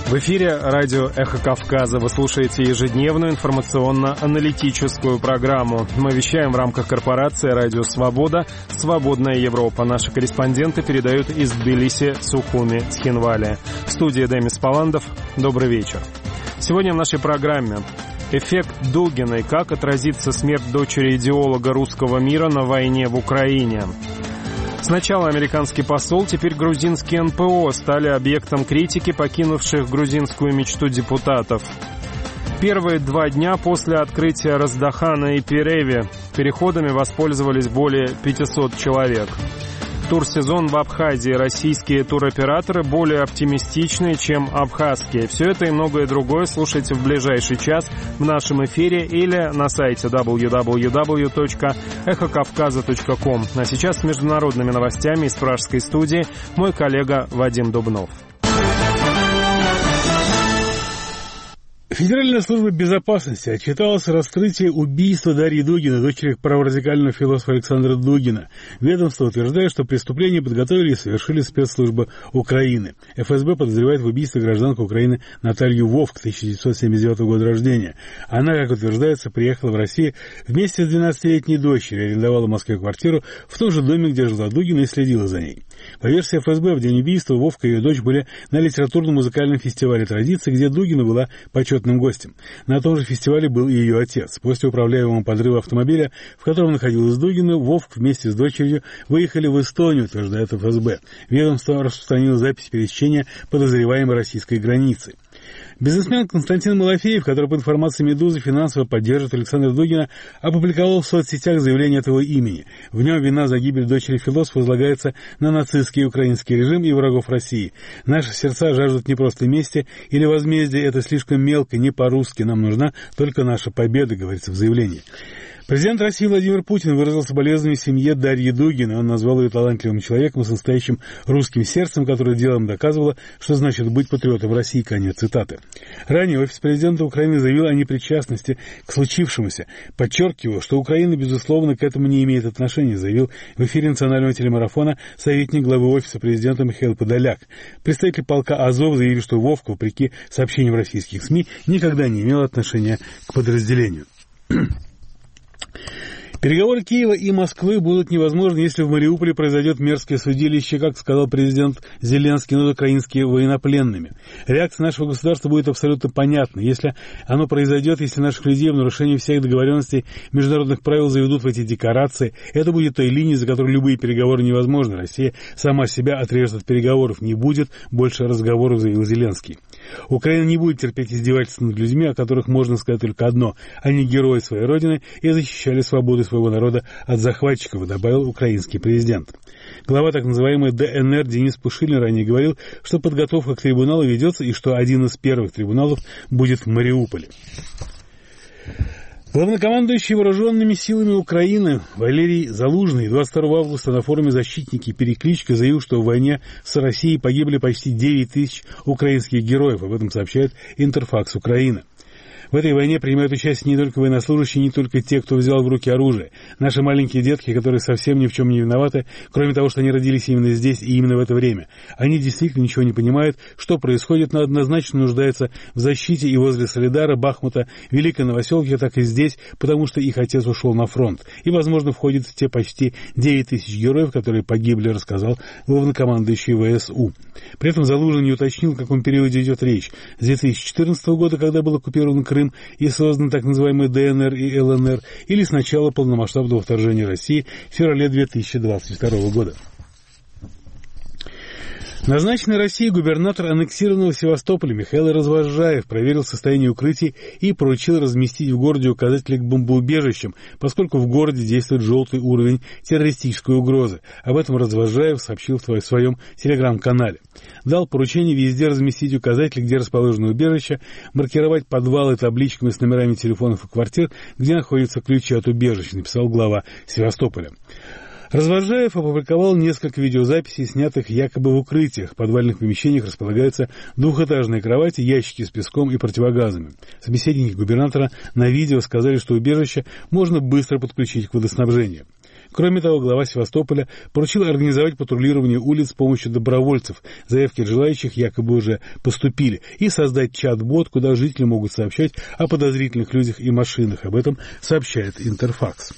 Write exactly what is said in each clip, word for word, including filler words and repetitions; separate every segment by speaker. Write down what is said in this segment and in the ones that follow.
Speaker 1: В эфире радио «Эхо Кавказа». Вы слушаете ежедневную информационно-аналитическую программу. Мы вещаем в рамках корпорации «Радио Свобода», «Свободная Европа». Наши корреспонденты передают из Тбилиси, Сухуми, Цхинвали. В студии Демис Паландов. Добрый вечер. Сегодня в нашей программе эффект Дугиной. Как отразится смерть дочери идеолога русского мира на войне в Украине? Сначала американский посол, теперь грузинский эн пэ о стали объектом критики, покинувших грузинскую мечту депутатов. Первые два дня после открытия Раздахана и Пиреви переходами воспользовались более пятисот человек. Турсезон в Абхазии. Российские туроператоры более оптимистичные, чем абхазские. Все это и многое другое слушайте в ближайший час в нашем эфире или на сайте дабл ю дабл ю дабл ю точка эхо кавказа точка ком. А сейчас с международными новостями из пражской студии мой коллега Вадим Дубнов.
Speaker 2: Федеральная служба безопасности отчиталась о раскрытии убийства Дарьи Дугиной, дочери праворадикального философа Александра Дугина. Ведомство утверждает, что преступление подготовили и совершили спецслужбы Украины. эф эс бэ подозревает в убийстве гражданку Украины Наталью Вовк, тысяча девятьсот семьдесят девятого года рождения. Она, как утверждается, приехала в Россию вместе с двенадцатилетней дочерью, арендовала в Москве квартиру в том же доме, где жила Дугина, и следила за ней. По версии эф эс бэ, в день убийства Вовка и ее дочь были на литературно-музыкальном фестивале традиции, где Дугина была почетным гостем. На том же фестивале был и ее отец. После управляемого подрыва автомобиля, в котором находилась Дугина, Вовк вместе с дочерью выехали в Эстонию, утверждает эф эс бэ. Ведомство распространило запись пересечения подозреваемой российской границы. Бизнесмен Константин Малафеев, который, по информации «Медузы», финансово поддерживает Александра Дугина, опубликовал в соцсетях заявление от его имени. В нем вина за гибель дочери философа возлагается на нацистский и украинский режим и врагов России. Наши сердца жаждут не просто мести или возмездия, это слишком мелко, не по-русски, нам нужна только наша победа, говорится в заявлении. Президент России Владимир Путин выразил соболезнования семье Дарьи Дугиной. Он назвал ее талантливым человеком с настоящим русским сердцем, которое делом доказывало, что значит быть патриотом России. Конец цитаты. Ранее офис президента Украины заявил о непричастности к случившемуся. Подчеркивал, что Украина, безусловно, к этому не имеет отношения, заявил в эфире национального телемарафона советник главы офиса президента Михаил Подоляк. Представитель полка Азов заявил, что Вовка, вопреки сообщениям российских СМИ, никогда не имел отношения к подразделению. Переговоры Киева и Москвы будут невозможны, если в Мариуполе произойдет мерзкое судилище, как сказал президент Зеленский, над украинскими военнопленными. Реакция нашего государства будет абсолютно понятна. Если оно произойдет, если наших людей в нарушении всех договоренностей международных правил заведут в эти декорации, это будет той линией, за которой любые переговоры невозможны. Россия сама себя отрежет от переговоров. Не будет больше разговоров, заявил Зеленский. Украина не будет терпеть издевательства над людьми, о которых можно сказать только одно. Они герои своей родины и защищали свободу своего народа от захватчиков, добавил украинский президент. Глава так называемой дэ эн эр Денис Пушилин ранее говорил, что подготовка к трибуналу ведется и что один из первых трибуналов будет в Мариуполе. Главнокомандующий вооруженными силами Украины Валерий Залужный двадцать второго августа на форуме «Защитники. Перекличка» заявил, что в войне с Россией погибли почти девять тысяч украинских героев. Об этом сообщает Интерфакс Украина. В этой войне принимают участие не только военнослужащие, не только те, кто взял в руки оружие. Наши маленькие детки, которые совсем ни в чем не виноваты, кроме того, что они родились именно здесь и именно в это время. Они действительно ничего не понимают, что происходит, но однозначно нуждаются в защите и возле Солидара, Бахмута, Великой Новоселки, так и здесь, потому что их отец ушел на фронт. И, возможно, входит в те почти девять тысяч героев, которые погибли, рассказал главнокомандующий вэ эс у. При этом Залужный не уточнил, о каком периоде идет речь. С две тысячи четырнадцатого года, когда был оккупирован Крым, и созданы так называемые дэ эн эр и эл эн эр, или с начала полномасштабного вторжения России в феврале две тысячи двадцать второго года. Назначенный Россией губернатор аннексированного Севастополя Михаил Развозжаев проверил состояние укрытий и поручил разместить в городе указатели к бомбоубежищам, поскольку в городе действует желтый уровень террористической угрозы. Об этом Развозжаев сообщил в своем телеграм-канале. Дал поручение везде разместить указатели, где расположены убежища, маркировать подвалы табличками с номерами телефонов и квартир, где находятся ключи от убежищ, написал глава Севастополя. Развозжаев опубликовал несколько видеозаписей, снятых якобы в укрытиях. В подвальных помещениях располагаются двухэтажные кровати, ящики с песком и противогазами. Собеседники губернатора на видео сказали, что убежище можно быстро подключить к водоснабжению. Кроме того, глава Севастополя поручил организовать патрулирование улиц с помощью добровольцев. Заявки от желающих якобы уже поступили. И создать чат-бот, куда жители могут сообщать о подозрительных людях и машинах. Об этом сообщает Интерфакс.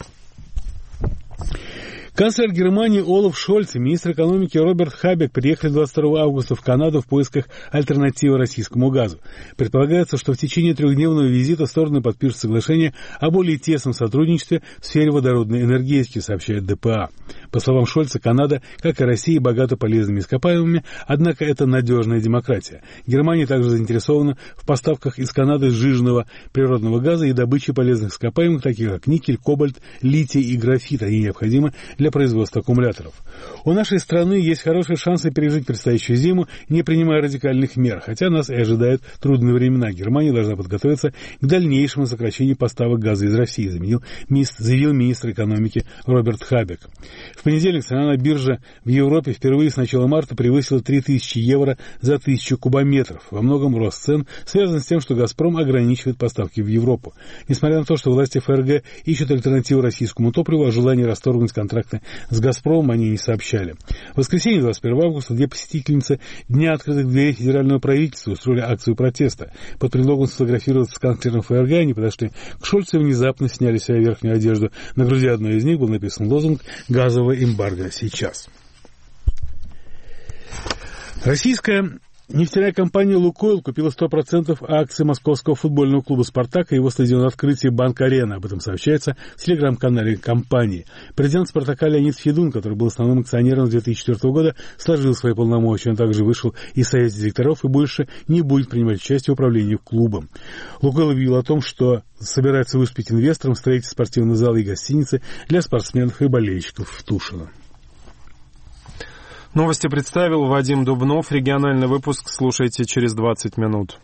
Speaker 2: Канцлер Германии Олаф Шольц и министр экономики Роберт Хабек приехали двадцать второго августа в Канаду в поисках альтернативы российскому газу. Предполагается, что в течение трехдневного визита стороны подпишут соглашение о более тесном сотрудничестве в сфере водородной энергетики, сообщает дэ пэ а. По словам Шольца, Канада, как и Россия, богата полезными ископаемыми, однако это надежная демократия. Германия также заинтересована в поставках из Канады сжиженного природного газа и добыче полезных ископаемых, таких как никель, кобальт, литий и графит. Они необходимы для производства аккумуляторов. У нашей страны есть хорошие шансы пережить предстоящую зиму, не принимая радикальных мер, хотя нас и ожидают трудные времена. Германия должна подготовиться к дальнейшему сокращению поставок газа из России, заявил, заявил министр экономики Роберт Хабек. В понедельник цена на бирже в Европе впервые с начала марта превысила три тысячи евро за тысячу кубометров. Во многом рост цен связан с тем, что «Газпром» ограничивает поставки в Европу. Несмотря на то, что власти эф эр гэ ищут альтернативу российскому топливу, о желании расторгнуть контракты с «Газпромом» они не сообщали. В воскресенье, двадцать первого августа, две посетительницы Дня открытых дверей федерального правительства устроили акцию протеста. Под предлогом сфотографироваться с канцлером эф эр гэ они подошли к Шольцу и внезапно сняли с себя верхнюю одежду. На груди одной из них был написан лозунг «Газового эмбарго сейчас». Российская нефтяная компания «Лукойл» купила сто процентов акций московского футбольного клуба «Спартак» и его стадиона открытия «Банк-Арена». Об этом сообщается в телеграм-канале компании. Президент «Спартака» Леонид Федун, который был основным акционером с две тысячи четвёртого года, сложил свои полномочия. Он также вышел из совета директоров и больше не будет принимать участие в управлении клубом. «Лукойл» объявил о том, что собирается выступить инвестором в строительстве спортивного зала и гостиницы для спортсменов и болельщиков в Тушино.
Speaker 1: Новости представил Вадим Дубнов. Региональный выпуск слушайте через двадцать минут.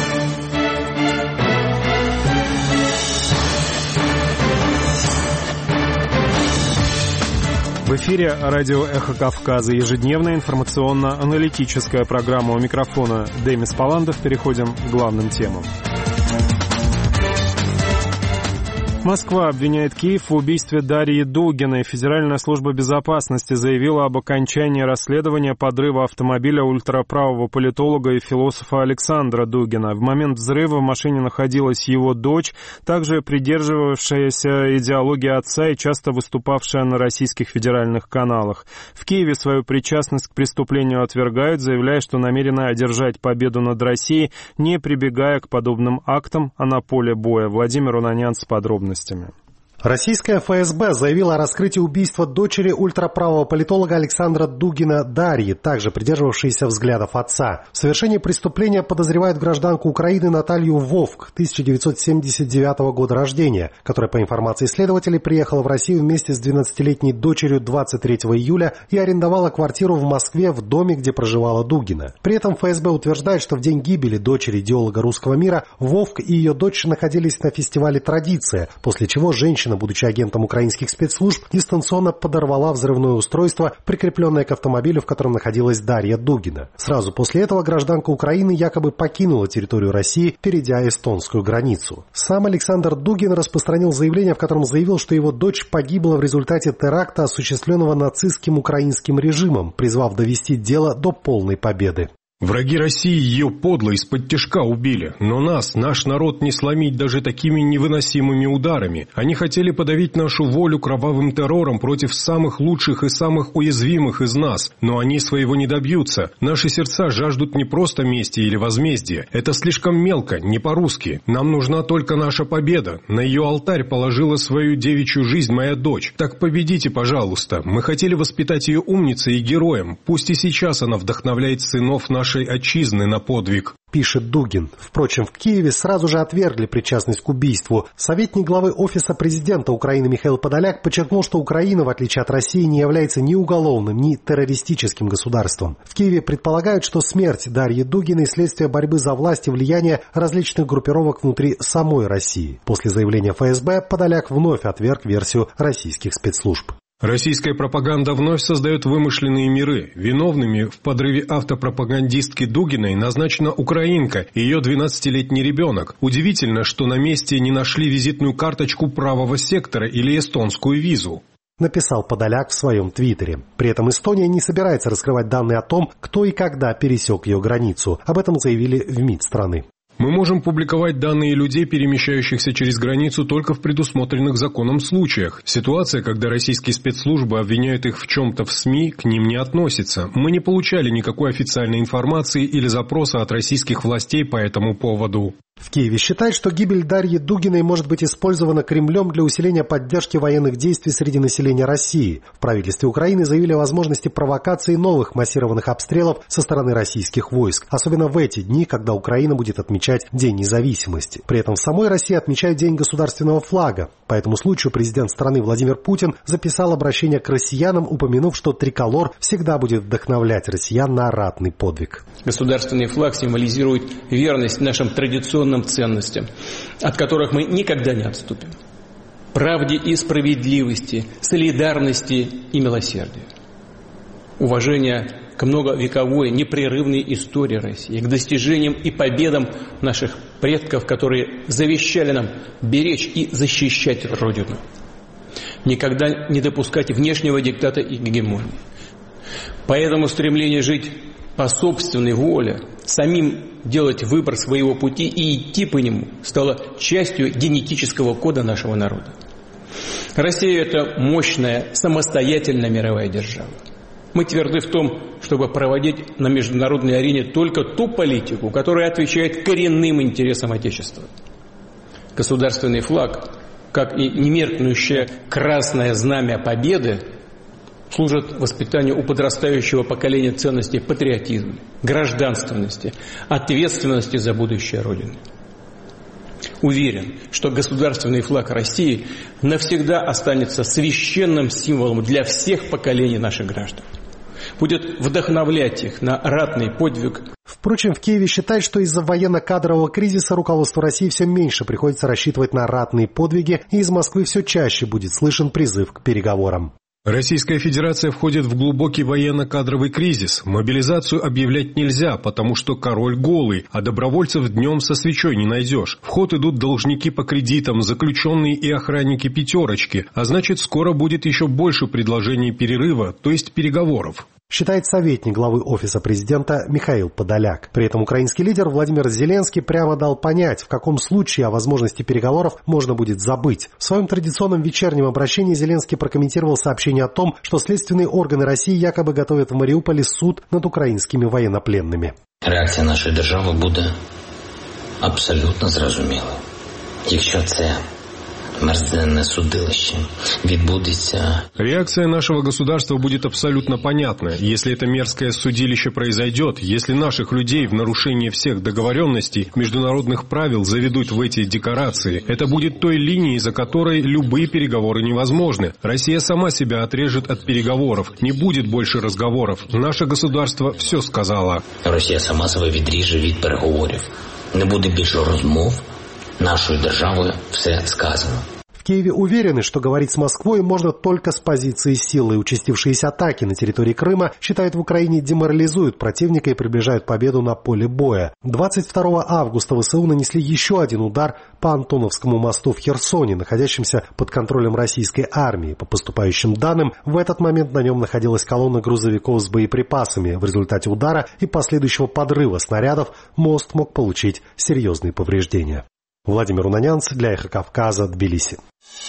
Speaker 1: В эфире радио «Эхо Кавказа». Ежедневная информационно-аналитическая программа. У микрофона Демис Паландов. Переходим к главным темам. Москва обвиняет Киев в убийстве Дарьи Дугиной. Федеральная служба безопасности заявила об окончании расследования подрыва автомобиля ультраправого политолога и философа Александра Дугина. В момент взрыва в машине находилась его дочь, также придерживавшаяся идеологии отца и часто выступавшая на российских федеральных каналах. В Киеве свою причастность к преступлению отвергают, заявляя, что намерены одержать победу над Россией, не прибегая к подобным актам, а на поле боя. Владимир Унанян с подробностями.
Speaker 3: Российская эф эс бэ заявила о раскрытии убийства дочери ультраправого политолога Александра Дугина Дарьи, также придерживавшейся взглядов отца. В совершении преступления подозревают гражданку Украины Наталью Вовк, тысяча девятьсот семьдесят девятого года рождения, которая, по информации следователей, приехала в Россию вместе с двенадцатилетней дочерью двадцать третьего июля и арендовала квартиру в Москве в доме, где проживала Дугина. При этом эф эс бэ утверждает, что в день гибели дочери идеолога русского мира Вовк и ее дочь находились на фестивале «Традиция», после чего женщина, будучи агентом украинских спецслужб, дистанционно подорвала взрывное устройство, прикрепленное к автомобилю, в котором находилась Дарья Дугина. Сразу после этого гражданка Украины якобы покинула территорию России, перейдя эстонскую границу. Сам Александр Дугин распространил заявление, в котором заявил, что его дочь погибла в результате теракта, осуществленного нацистским украинским режимом, призвав довести дело до полной победы.
Speaker 4: Враги России ее подло из-под тишка убили, но нас, наш народ, не сломить даже такими невыносимыми ударами. Они хотели подавить нашу волю кровавым террором против самых лучших и самых уязвимых из нас, но они своего не добьются. Наши сердца жаждут не просто мести или возмездия. Это слишком мелко, не по-русски. Нам нужна только наша победа. На ее алтарь положила свою девичью жизнь моя дочь. Так победите, пожалуйста. Мы хотели воспитать ее умницей и героем. Пусть и сейчас она вдохновляет сынов наших нашей отчизны на подвиг.
Speaker 3: Пишет Дугин. Впрочем, в Киеве сразу же отвергли причастность к убийству. Советник главы Офиса президента Украины Михаил Подоляк подчеркнул, что Украина, в отличие от России, не является ни уголовным, ни террористическим государством. В Киеве предполагают, что смерть Дарьи Дугиной – следствие борьбы за власть и влияние различных группировок внутри самой России. После заявления эф эс бэ Подоляк вновь отверг версию российских спецслужб.
Speaker 4: Российская пропаганда вновь создает вымышленные миры. Виновными в подрыве автопропагандистки Дугиной назначена украинка и ее двенадцатилетний ребенок. Удивительно, что на месте не нашли визитную карточку правого сектора или эстонскую визу.
Speaker 3: написал Подоляк в своем твиттере. При этом Эстония не собирается раскрывать данные о том, кто и когда пересек ее границу. Об этом заявили в МИД страны.
Speaker 4: Мы можем публиковать данные людей, перемещающихся через границу, только в предусмотренных законом случаях. Ситуация, когда российские спецслужбы обвиняют их в чем-то в СМИ, к ним не относится. Мы не получали никакой официальной информации или запроса от российских властей по этому поводу.
Speaker 3: В Киеве считают, что гибель Дарьи Дугиной может быть использована Кремлем для усиления поддержки военных действий среди населения России. В правительстве Украины заявили о возможности провокации новых массированных обстрелов со стороны российских войск, особенно в эти дни, когда Украина будет отмечать День независимости. При этом в самой России отмечают День государственного флага. По этому случаю президент страны Владимир Путин записал обращение к россиянам, упомянув, что триколор всегда будет вдохновлять россиян на ратный подвиг.
Speaker 5: Государственный флаг символизирует верность нашим традиционным ценностям, от которых мы никогда не отступим. Правде и справедливости, солидарности и милосердию. Уважение к многовековой непрерывной истории России, к достижениям и победам наших предков, которые завещали нам беречь и защищать Родину. Никогда не допускать внешнего диктата и гегемонии. Поэтому стремление жить по собственной воле, самим делать выбор своего пути и идти по нему стало частью генетического кода нашего народа. Россия – это мощная, самостоятельная мировая держава. Мы тверды в том, чтобы проводить на международной арене только ту политику, которая отвечает коренным интересам Отечества. Государственный флаг, как и немеркнущее красное знамя победы, служат воспитанию у подрастающего поколения ценностей патриотизма, гражданственности, ответственности за будущее Родины. Уверен, что государственный флаг России навсегда останется священным символом для всех поколений наших граждан. Будет вдохновлять их на ратный подвиг.
Speaker 3: Впрочем, в Киеве считают, что из-за военно-кадрового кризиса руководству России все меньше приходится рассчитывать на ратные подвиги, и из Москвы все чаще будет слышен призыв к переговорам.
Speaker 4: Российская Федерация входит в глубокий военно-кадровый кризис. Мобилизацию объявлять нельзя, потому что король голый, а добровольцев днем со свечой не найдешь. В ход идут должники по кредитам, заключенные и охранники пятерочки, а значит, скоро будет еще больше предложений перерыва, то есть переговоров.
Speaker 3: Считает советник главы Офиса президента Михаил Подоляк. При этом украинский лидер Владимир Зеленский прямо дал понять, в каком случае о возможности переговоров можно будет забыть. В своем традиционном вечернем обращении Зеленский прокомментировал сообщение о том, что следственные органы России якобы готовят в Маріуполі суд над українськими воєннопленними.
Speaker 6: Реакція нашої держави буде абсолютно зрозумілою. Якщо це мерзенное судилище відбудеться.
Speaker 4: Реакция нашего государства будет абсолютно понятна. Если это мерзкое судилище произойдет, если наших людей в нарушение всех договоренностей, международных правил заведут в эти декорации, это будет той линией, за которой любые переговоры невозможны. Россия сама себя отрежет от переговоров. Не будет больше разговоров. Наше государство все сказало.
Speaker 6: Росія сама себе відріже від переговорів. Не буде більше розмов. Нашей державой все сказано.
Speaker 3: В Киеве уверены, что говорить с Москвой можно только с позиции силы. Участившиеся атаки на территории Крыма, считают, в Украине деморализуют противника и приближают победу на поле боя. двадцать второго августа ВСУ нанесли еще один удар по Антоновскому мосту в Херсоне, находящемся под контролем российской армии. По поступающим данным, в этот момент на нем находилась колонна грузовиков с боеприпасами. В результате удара и последующего подрыва снарядов мост мог получить серьезные повреждения. Владимир Унанянц для Эхо Кавказа, Тбилиси.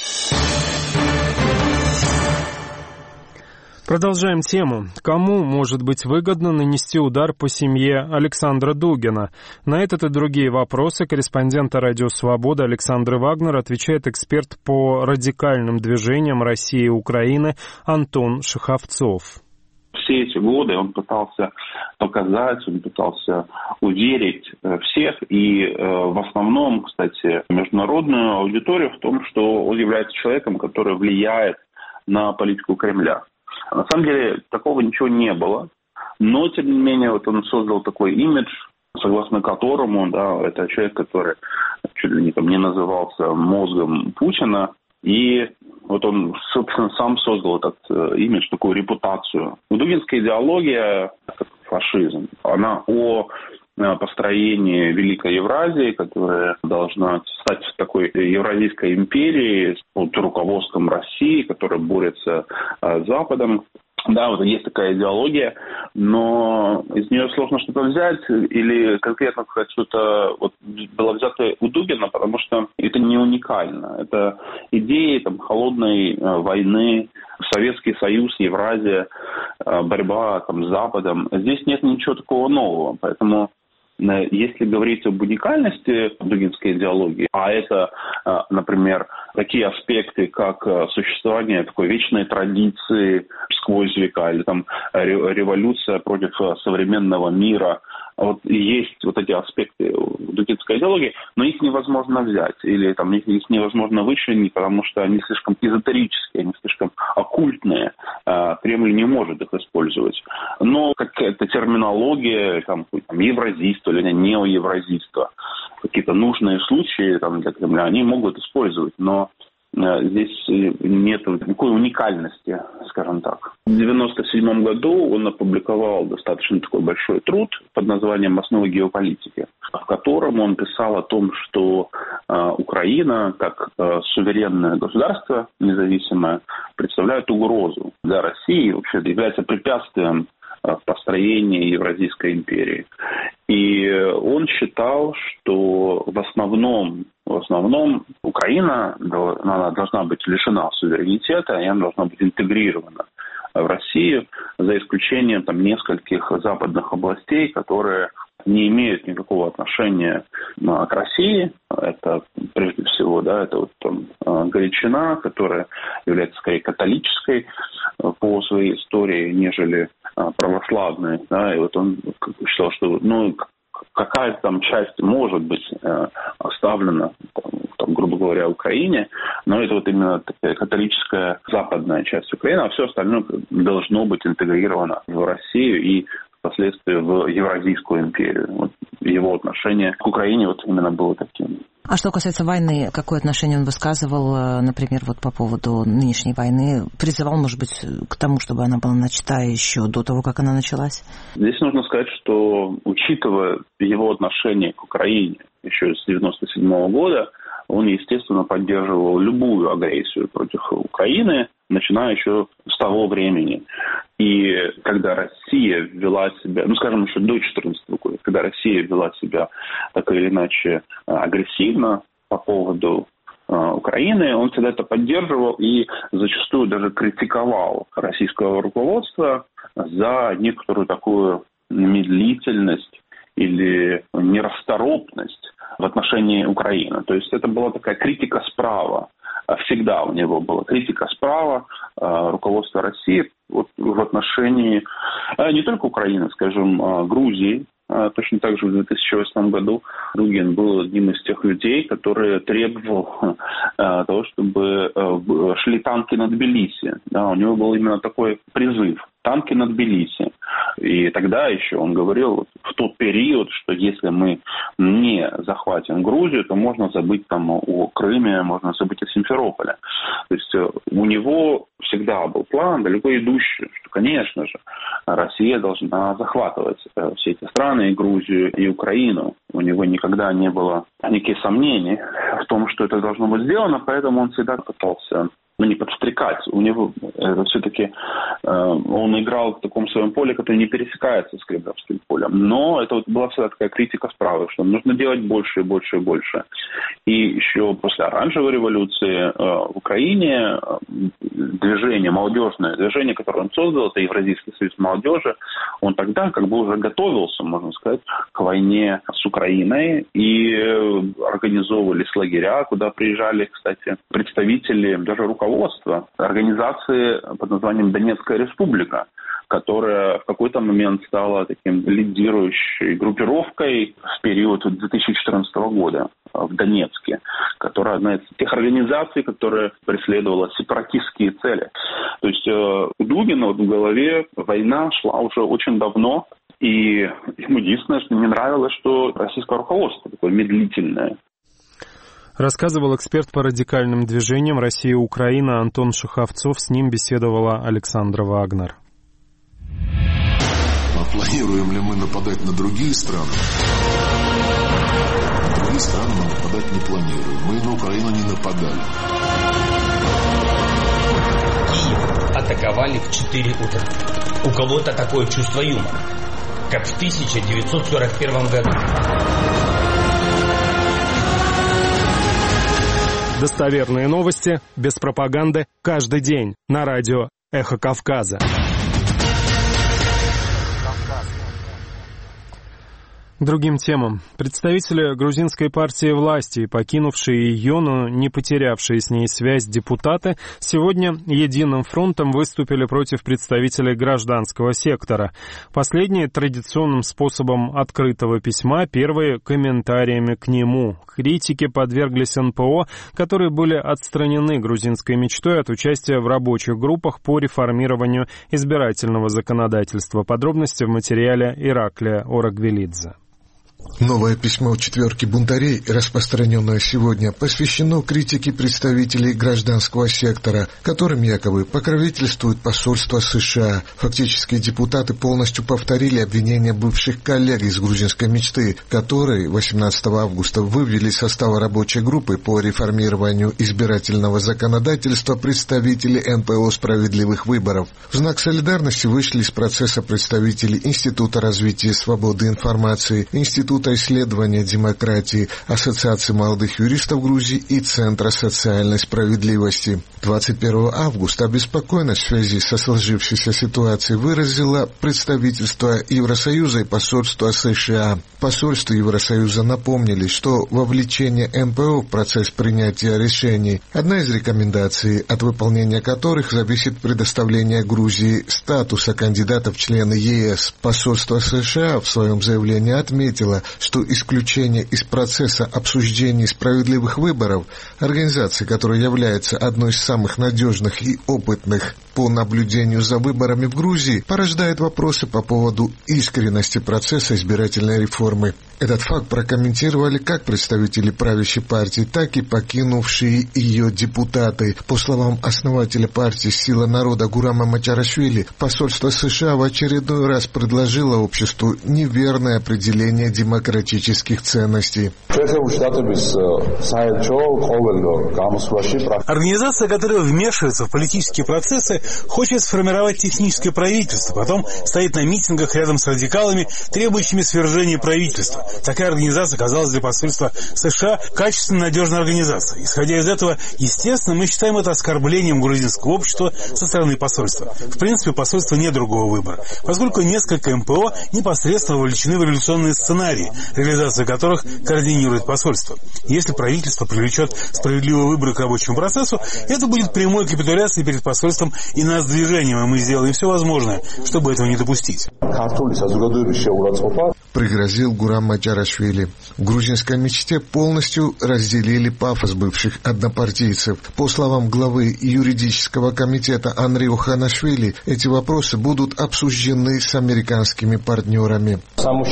Speaker 1: Продолжаем тему. Кому может быть выгодно нанести удар по семье Александра Дугина? На этот и другие вопросы корреспондента «Радио Свобода» Александр Вагнер отвечает эксперт по радикальным движениям России и Украины Антон Шеховцов.
Speaker 7: Все эти годы он пытался показать, он пытался уверить всех и в основном, кстати, международную аудиторию в том, что он является человеком, который влияет на политику Кремля. На самом деле такого ничего не было, но тем не менее вот он создал такой имидж, согласно которому, да, это человек, который чуть ли не, там, не назывался мозгом Путина. И вот он, собственно, сам создал этот э, имидж, такую репутацию. Дугинская идеология, как фашизм, она о э, построении Великой Евразии, которая должна стать такой Евразийской империей под руководством России. Россией, который борется с Западом. Да, вот есть такая идеология, но из нее сложно что-то взять или конкретно сказать что-то вот, было взято у Дугина, потому что это не уникально. Это идеи там, холодной э, войны, Советский Союз, Евразия, э, борьба там, с Западом. Здесь нет ничего такого нового, поэтому... Если говорить об уникальности дугинской идеологии, а это, например, такие аспекты, как существование такой вечной традиции сквозь века, или там революция против современного мира, вот есть вот эти аспекты дугинской идеологии, но их невозможно взять, или там их, их невозможно вычленить, потому что они слишком эзотерические, они слишком оккультные, Кремль не может их использовать. Но какая-то терминология, там, там евразийство или неоевразийство, какие-то нужные случаи там, для Кремля, они могут использовать, но здесь нет никакой уникальности, скажем так. В девяносто седьмом году он опубликовал достаточно такой большой труд под названием «Основы геополитики», в котором он писал о том, что э, Украина, как э, суверенное государство, независимое, представляет угрозу для России, вообще является препятствием в построении Евразийской империи. И он считал, что в основном, в основном Украина она должна быть лишена суверенитета, и она должна быть интегрирована в Россию, за исключением там, нескольких западных областей, которые не имеют никакого отношения к России. Это прежде всего, да, это вот там Галичина, которая является скорее католической по своей истории, нежели православной. Да, и вот он считал, что ну, какая-то там часть может быть оставлена, там, там, грубо говоря, Украине, но это вот именно такая католическая западная часть Украины, а все остальное должно быть интегрировано в Россию и впоследствии в Евразийскую империю. Вот его отношение к Украине вот именно было таким.
Speaker 8: А что касается войны, какое отношение он высказывал, например, вот по поводу нынешней войны? Призывал, может быть, к тому, чтобы она была начата еще до того, как она началась?
Speaker 7: Здесь нужно сказать, что, учитывая его отношение к Украине еще с девяносто седьмого года, он, естественно, поддерживал любую агрессию против Украины, начиная еще с того времени. И когда Россия вела себя, ну, скажем, еще до две тысячи четырнадцатого года, когда Россия вела себя так или иначе агрессивно по поводу э, Украины, он всегда это поддерживал и зачастую даже критиковал российское руководство за некоторую такую медлительность или нерасторопность в отношении Украины. То есть это была такая критика справа. Всегда у него была критика справа э, руководства России вот, в отношении э, не только Украины, скажем, э, Грузии. Э, точно так же в две тысячи восьмом году Дугин был одним из тех людей, которые требовал э, того, чтобы э, шли танки на Тбилиси. Да, у него был именно такой призыв. Танки на Тбилиси. И тогда еще он говорил в тот период, что если мы не захватим Грузию, то можно забыть там о Крыме, можно забыть о Симферополе. То есть у него всегда был план далеко идущий, что, конечно же, Россия должна захватывать все эти страны, и Грузию, и Украину. У него никогда не было никаких сомнений в том, что это должно быть сделано, поэтому он всегда пытался ну, не подстрекать. У него это все-таки э, он играл в таком своем поле, которое не пересекается с кремлевским полем. Но это вот была всегда такая критика справа, что нужно делать больше и больше и больше. И еще после оранжевой революции э, в Украине э, движение, молодежное движение, которое он создал, это Евразийский союз молодежи, он тогда как бы уже готовился, можно сказать, к войне с Украиной. И э, организовывались лагеря, куда приезжали, кстати, представители, даже руководства организации под названием Донецкая республика, которая в какой-то момент стала таким лидирующей группировкой в период две тысячи четырнадцатого года в Донецке, которая одна из тех организаций, которая преследовала сепаратистские цели. То есть у Дугина в голове война шла уже очень давно, и ему единственное, что не нравилось, что российское руководство такое медлительное.
Speaker 1: Рассказывал эксперт по радикальным движениям «Россия и Украина» Антон Шуховцов. С ним беседовала Александра Вагнер.
Speaker 9: А планируем ли мы нападать на другие страны? На другие страны мы нападать не планируем. Мы на Украину не нападали.
Speaker 6: стартовали в четыре утра. У кого-то такое чувство юмора, как в тысяча девятьсот сорок первом году.
Speaker 1: Достоверные новости, без пропаганды, каждый день на радио «Эхо Кавказа». К другим темам. Представители грузинской партии власти, покинувшие ее, но не потерявшие с ней связь депутаты, сегодня единым фронтом выступили против представителей гражданского сектора. Последние традиционным способом открытого письма, первые комментариями к нему. Критике подверглись эн пэ о, которые были отстранены грузинской мечтой от участия в рабочих группах по реформированию избирательного законодательства. Подробности в материале Ираклия Орагвелидзе.
Speaker 10: Новое письмо четверки бунтарей, распространенное сегодня, посвящено критике представителей гражданского сектора, которым якобы покровительствует посольство США. Фактически депутаты полностью повторили обвинения бывших коллег из грузинской мечты, которые восемнадцатого августа вывели из состава рабочей группы по реформированию избирательного законодательства представители эн пэ о справедливых выборов. В знак солидарности вышли из процесса представители Института развития свободы информации, Института исследования демократии, Ассоциации молодых юристов Грузии и Центра социальной справедливости. двадцать первого августа обеспокоенность в связи со сложившейся ситуацией выразило представительство Евросоюза и посольство США. Посольство Евросоюза напомнили, что вовлечение эн пэ о в процесс принятия решений – одна из рекомендаций, от выполнения которых зависит предоставление Грузии статуса кандидата в члены е эс. Посольство США в своем заявлении отметило, что исключение из процесса обсуждений справедливых выборов организации, которая является одной из самых надежных и опытных по наблюдению за выборами в Грузии, порождает вопросы по поводу искренности процесса избирательной реформы. Этот факт прокомментировали как представители правящей партии, так и покинувшие ее депутаты. По словам основателя партии «Сила народа» Гурама Мачарашвили, посольство США в очередной раз предложило обществу неверное определение демократических ценностей.
Speaker 2: Организация, которая вмешивается в политические процессы, хочет сформировать техническое правительство, потом стоит на митингах рядом с радикалами, требующими свержения правительства. Такая организация оказалась для посольства США качественно надежной организацией. Исходя из этого, естественно, мы считаем это оскорблением грузинского общества со стороны посольства. В принципе, у посольства нет другого выбора, поскольку несколько эм пэ о непосредственно вовлечены в революционные сценарии, реализация которых координирует посольство. Если правительство привлечет справедливые выборы к рабочему процессу, это будет прямой капитуляцией перед посольством и нас движением, и мы сделаем все возможное, чтобы этого не допустить.
Speaker 10: Пригрозил Гурам Мачарашвили. В грузинской мечте полностью разделили пафос бывших однопартийцев. По словам главы юридического комитета Анри Оханашвили, эти вопросы будут обсуждены с американскими партнерами.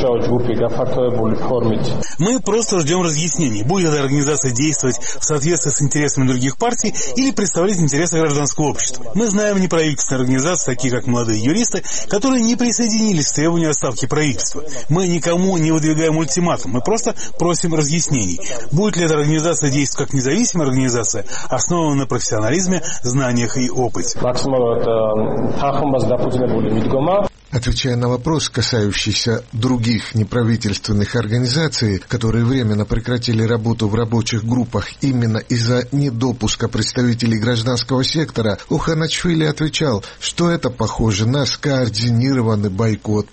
Speaker 2: Мы просто ждем разъяснений, будет эта организация действовать в соответствии с интересами других партий или представлять интересы гражданского общества. Мы знаем неправительственные организации, такие как молодые юристы, которые не присоединились к требованию отставки правительства. Мы никому не выдвигаем ультиматум, мы просто просим разъяснений. Будет ли эта организация действовать как независимая организация, основанная на профессионализме, знаниях и опыте?
Speaker 10: Отвечая на вопрос, касающийся других неправительственных организаций, которые временно прекратили работу в рабочих группах именно из-за недопуска представителей гражданского сектора, Оханашвили отвечал, что это похоже на скоординированный бойкот.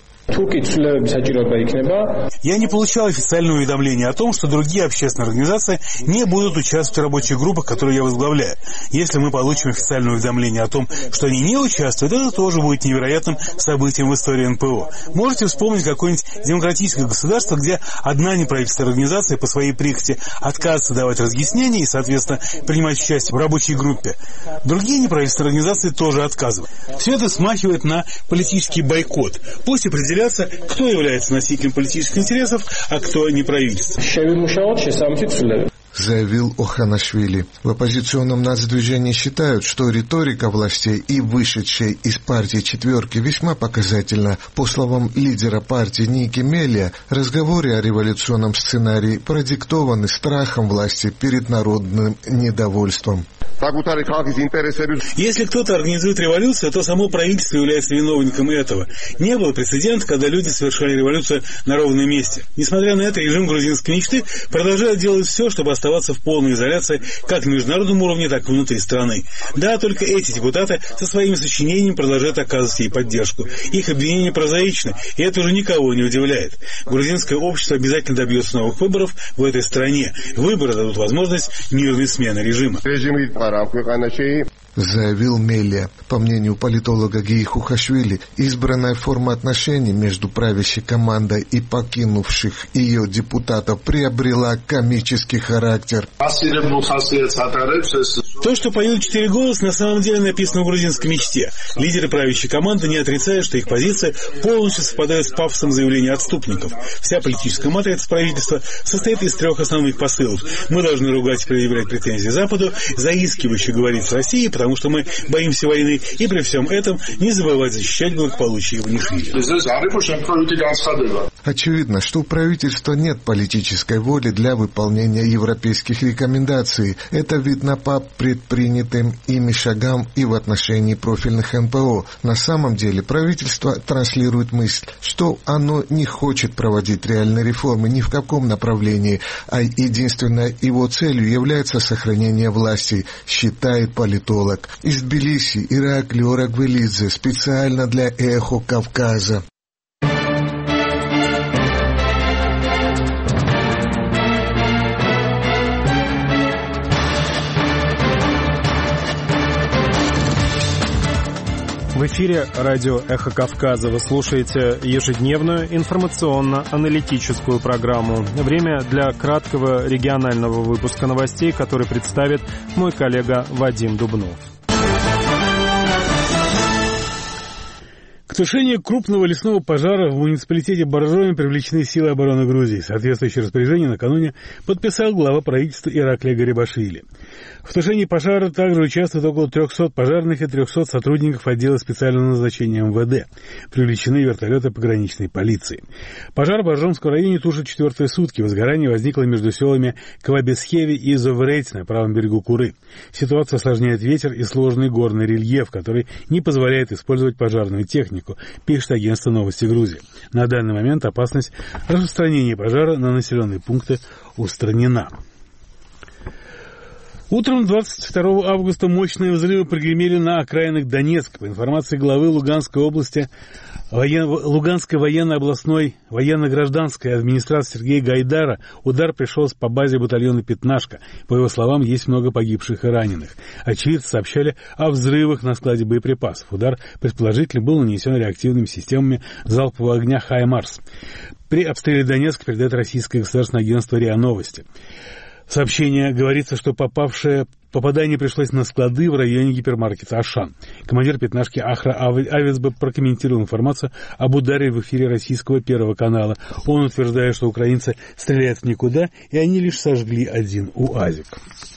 Speaker 2: Я не получал официального уведомления о том, что другие общественные организации не будут участвовать в рабочих группах, которые я возглавляю. Если мы получим официальное уведомление о том, что они не участвуют, это тоже будет невероятным событием в истории эн пэ о. Можете вспомнить какое-нибудь демократическое государство, где одна неправительственная организация по своей прихоти отказывается давать разъяснения и, соответственно, принимать участие в рабочей группе. Другие неправительственные организации тоже отказывают. Все это смахивает на политический бойкот. Пусть определяется, кто является носителем политических интересов, а кто не правительство.
Speaker 10: заявил Оханашвили. В оппозиционном нацдвижении считают, что риторика властей и вышедшей из партии четверки весьма показательна. По словам лидера партии Ники Мелия, разговоры о революционном сценарии продиктованы страхом власти перед народным недовольством.
Speaker 2: Если кто-то организует революцию, то само правительство является виновником этого. Не было прецедента, когда люди совершали революцию на ровном месте. Несмотря на это, режим грузинской мечты продолжает делать все, чтобы оставаться в полной изоляции как на международном уровне, так и внутри страны. Да, только эти депутаты со своими сочинениями продолжают оказывать ей поддержку. Их обвинения прозаичны, и это уже никого не удивляет. Грузинское общество обязательно добьется новых выборов в этой стране. Выборы дадут возможность мирной смены режима.
Speaker 10: Заявил Мелия. По мнению политолога Гии Хухашвили, избранная форма отношений между правящей командой и покинувших ее депутатов приобрела комический характер.
Speaker 2: То, что поют четыре голоса, на самом деле написано в грузинской мечте. Лидеры правящей команды не отрицают, что их позиция полностью совпадает с пафосом заявления отступников. Вся политическая матрица правительства состоит из трех основных посылов. Мы должны ругать и предъявлять претензии Западу, заискивающе говорить с Россией, потому что мы боимся войны, и при всем этом не забывать защищать благополучие Иванишвили.
Speaker 10: Очевидно, что у правительства нет политической воли для выполнения европейских рекомендаций. Это видно по предпринятым ими шагам и в отношении профильных эн пэ о. На самом деле правительство транслирует мысль, что оно не хочет проводить реальные реформы ни в каком направлении, а единственной его целью является сохранение власти, считает политолог. Из Тбилиси Иракли Орагвелидзе специально для «Эхо Кавказа».
Speaker 1: В эфире радио «Эхо Кавказа». Вы слушаете ежедневную информационно-аналитическую программу. Время для краткого регионального выпуска новостей, который представит мой коллега Вадим Дубнов.
Speaker 2: К тушению крупного лесного пожара в муниципалитете Боржоми привлечены силы обороны Грузии. Соответствующее распоряжение накануне подписал глава правительства Иракли Гарибашвили. В тушении пожара также участвует около трехсот пожарных и трехсот сотрудников отдела специального назначения эм вэ дэ. Привлечены вертолеты пограничной полиции. Пожар в Боржомском районе тушит четвертые сутки. Возгорание возникло между селами Квабесхеви и Зоврейц на правом берегу Куры. Ситуацию осложняет ветер и сложный горный рельеф, который не позволяет использовать пожарную технику, пишет агентство «Новости Грузии». На данный момент опасность распространения пожара на населенные пункты устранена. Утром двадцать второго августа мощные взрывы прогремели на окраинах Донецка. По информации главы Луганской области, воен... Луганской военно-областной военно-гражданской администрации Сергея Гайдара, удар пришелся по базе батальона «Пятнашка». По его словам, есть много погибших и раненых. Очевидцы сообщали о взрывах на складе боеприпасов. Удар, предположительно, был нанесен реактивными системами залпового огня «Хаймарс». При обстреле Донецка, передает российское государственное агентство РИА Новости. В сообщении говорится, что попавшее попадание пришлось на склады в районе гипермаркета «Ашан». Командир «Пятнашки» Ахра Авицбе прокомментировал информацию об ударе в эфире российского Первого канала. Он утверждает, что украинцы стреляют в никуда, и они лишь сожгли один УАЗик.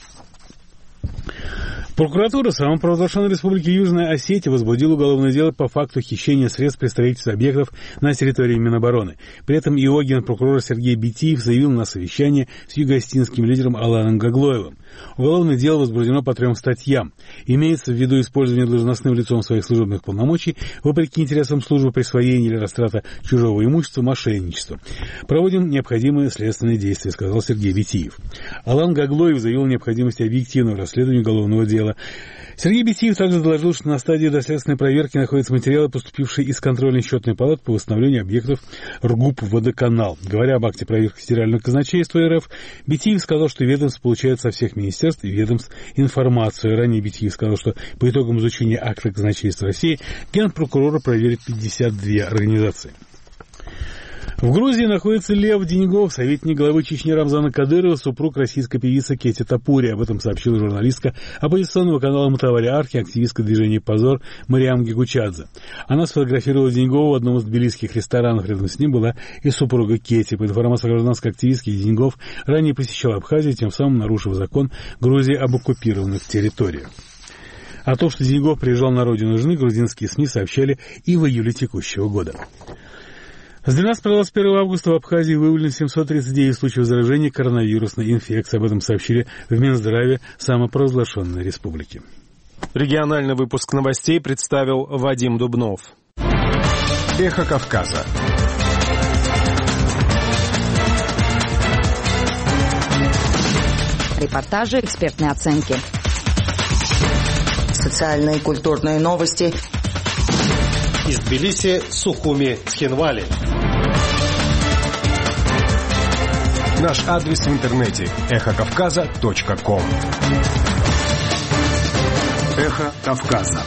Speaker 2: Прокуратура самопровозглашенной Республики Южная Осетия возбудила уголовное дело по факту хищения средств при строительстве объектов на территории Минобороны. При этом ИО генпрокурор Сергей Битиев заявил на совещании с югоостинским лидером Аланом Гаглоевым. Уголовное дело возбуждено по трем статьям. Имеется в виду использование должностным лицом своих служебных полномочий вопреки интересам службы, присвоения или растрата чужого имущества, мошенничества. Проводим необходимые следственные действия, сказал Сергей Битиев. Алан Гаглоев заявил о необходимости объективного расследования уголовного дела. Сергей Битиев также доложил, что на стадии доследственной проверки находятся материалы, поступившие из контрольной счетной палаты по восстановлению объектов РГУП «Водоканал». Говоря об акте проверки Федерального казначейства РФ, Битиев сказал, что ведомство получает со всех министерств и ведомств информацию. Ранее Битиев сказал, что по итогам изучения акта казначейства России генпрокурора проверит пятьдесят две организации. В Грузии находится Лев Деньгов, советник главы Чечни Рамзана Кадырова, супруг российской певицы Кети Топури. Об этом сообщила журналистка оппозиционного канала «Мутавари Архи», активистка движения «Позор» Мариам Гигучадзе. Она сфотографировала Деньгова в одном из тбилисских ресторанов. Рядом с ним была и супруга Кети. По информации гражданской активистки, Деньгов ранее посещал Абхазию, тем самым нарушив закон Грузии об оккупированных территориях. О том, что Деньгов приезжал на родину жены, грузинские СМИ сообщали и в июле текущего года. С двенадцатого по двадцать первое августа в Абхазии выявлено семьсот тридцать девять случаев заражения коронавирусной инфекцией. Об этом сообщили в Минздраве самопровозглашенной республики.
Speaker 1: Региональный выпуск новостей представил Вадим Дубнов.
Speaker 11: Эхо Кавказа.
Speaker 12: Репортажи, экспертные оценки.
Speaker 13: Социальные и культурные новости.
Speaker 3: Из Тбилиси, Сухуми, Цхинвали.
Speaker 11: Наш адрес в интернете эхо кавказа точка ком. Эхо Кавказа.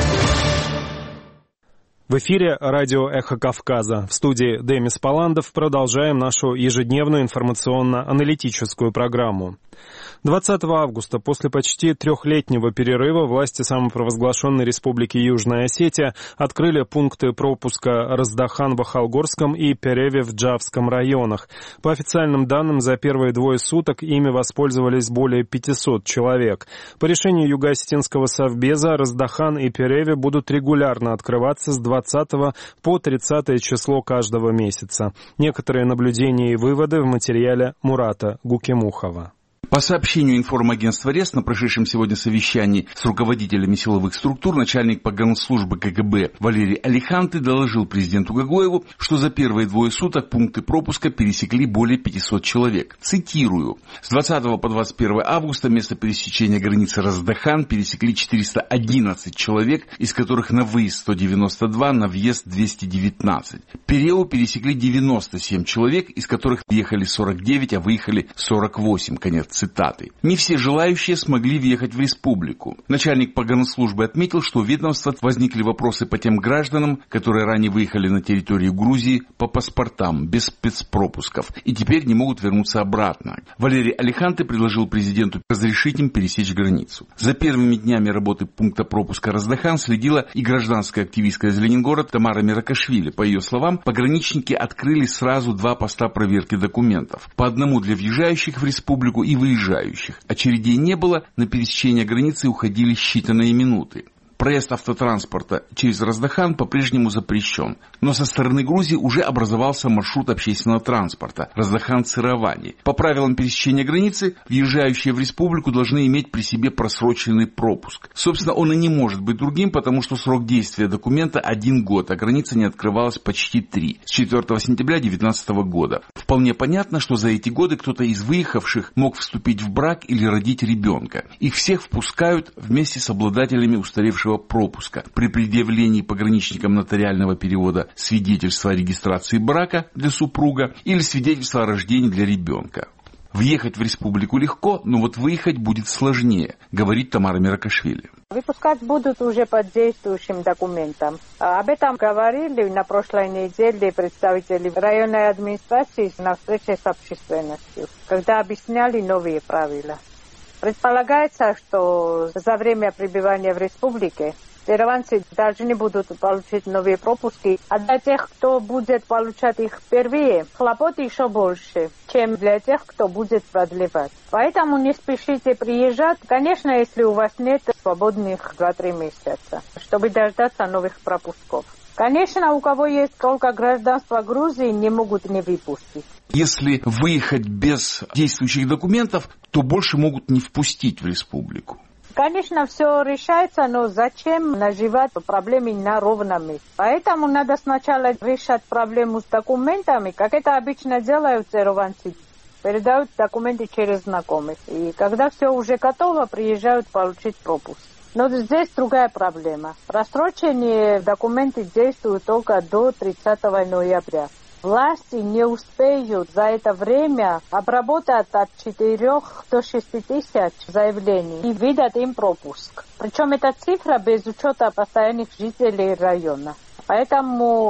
Speaker 1: В эфире радио «Эхо Кавказа». В студии Демис Паландов. Продолжаем нашу ежедневную информационно-аналитическую программу. двадцатого августа, после почти трехлетнего перерыва, власти самопровозглашенной Республики Южная Осетия открыли пункты пропуска Раздахан в Ахалгорском и Переве в Джавском районах. По официальным данным, за первые двое суток ими воспользовались более пятисот человек. По решению Юго-Осетинского совбеза, Раздахан и Переве будут регулярно открываться с двадцатого по тридцатое число каждого месяца. Некоторые наблюдения и выводы в материале Мурата Гукемухова.
Speaker 14: По сообщению информагентства РЕС, на прошедшем сегодня совещании с руководителями силовых структур, начальник погранслужбы КГБ Валерий Алиханты доложил президенту Гагуеву, что за первые двое суток пункты пропуска пересекли более пятисот человек. Цитирую. С двадцатого по двадцать первое августа место пересечения границы Раздахан пересекли четыреста одиннадцать человек, из которых на выезд сто девяносто два, на въезд двести девятнадцать. Переу пересекли девяносто семь человек, из которых въехали сорок девять, а выехали сорок восемь. Конец цитаты. Не все желающие смогли въехать в республику. Начальник погранслужбы отметил, что у ведомства возникли вопросы по тем гражданам, которые ранее выехали на территорию Грузии по паспортам, без спецпропусков, и теперь не могут вернуться обратно. Валерий Алиханты предложил президенту разрешить им пересечь границу. За первыми днями работы пункта пропуска Раздахан следила и гражданская активистка из Ленинграда Тамара Миракашвили. По ее словам, пограничники открыли сразу два поста проверки документов. По одному для въезжающих в республику и выезжающих. Очередей не было, на пересечение границы уходили считанные минуты. Проезд автотранспорта через Раздахан по-прежнему запрещен. Но со стороны Грузии уже образовался маршрут общественного транспорта Раздахан-Цировани. По правилам пересечения границы, въезжающие в республику должны иметь при себе просроченный пропуск. Собственно, он и не может быть другим, потому что срок действия документа один год, а граница не открывалась почти три, с четвёртого сентября две тысячи девятнадцатого года. Вполне понятно, что за эти годы кто-то из выехавших мог вступить в брак или родить ребенка. Их всех впускают вместе с обладателями устаревшего пропуска. При предъявлении пограничникам нотариального перевода свидетельства о регистрации брака для супруга или свидетельства о рождении для ребенка. Въехать в республику легко, но вот выехать будет сложнее, говорит Тамара Миракашвили.
Speaker 15: Выпускать будут уже по действующим документам. Об этом говорили на прошлой неделе представители районной администрации на встрече с общественностью, когда объясняли новые правила. Предполагается, что за время пребывания в республике ирландцы должны будут получить новые пропуски, а для тех, кто будет получать их впервые, хлопот еще больше, чем для тех, кто будет продлевать. Поэтому не спешите приезжать, конечно, если у вас нет свободных два-три месяца, чтобы дождаться новых пропусков. Конечно, у кого есть только гражданство Грузии, не могут не выпустить.
Speaker 14: Если выехать без действующих документов, то больше могут не впустить в республику.
Speaker 15: Конечно, все решается, но зачем наживать проблемы на ровном месте? Поэтому надо сначала решать проблему с документами, как это обычно делают ирландцы. Передают документы через знакомых. И когда все уже готово, приезжают получить пропуск. Но здесь другая проблема. Просроченные документы действуют только до тридцатого ноября. Власти не успеют за это время обработать от четырёх до шести тысяч заявлений и выдать им пропуск. Причем эта цифра без учета постоянных жителей района. Поэтому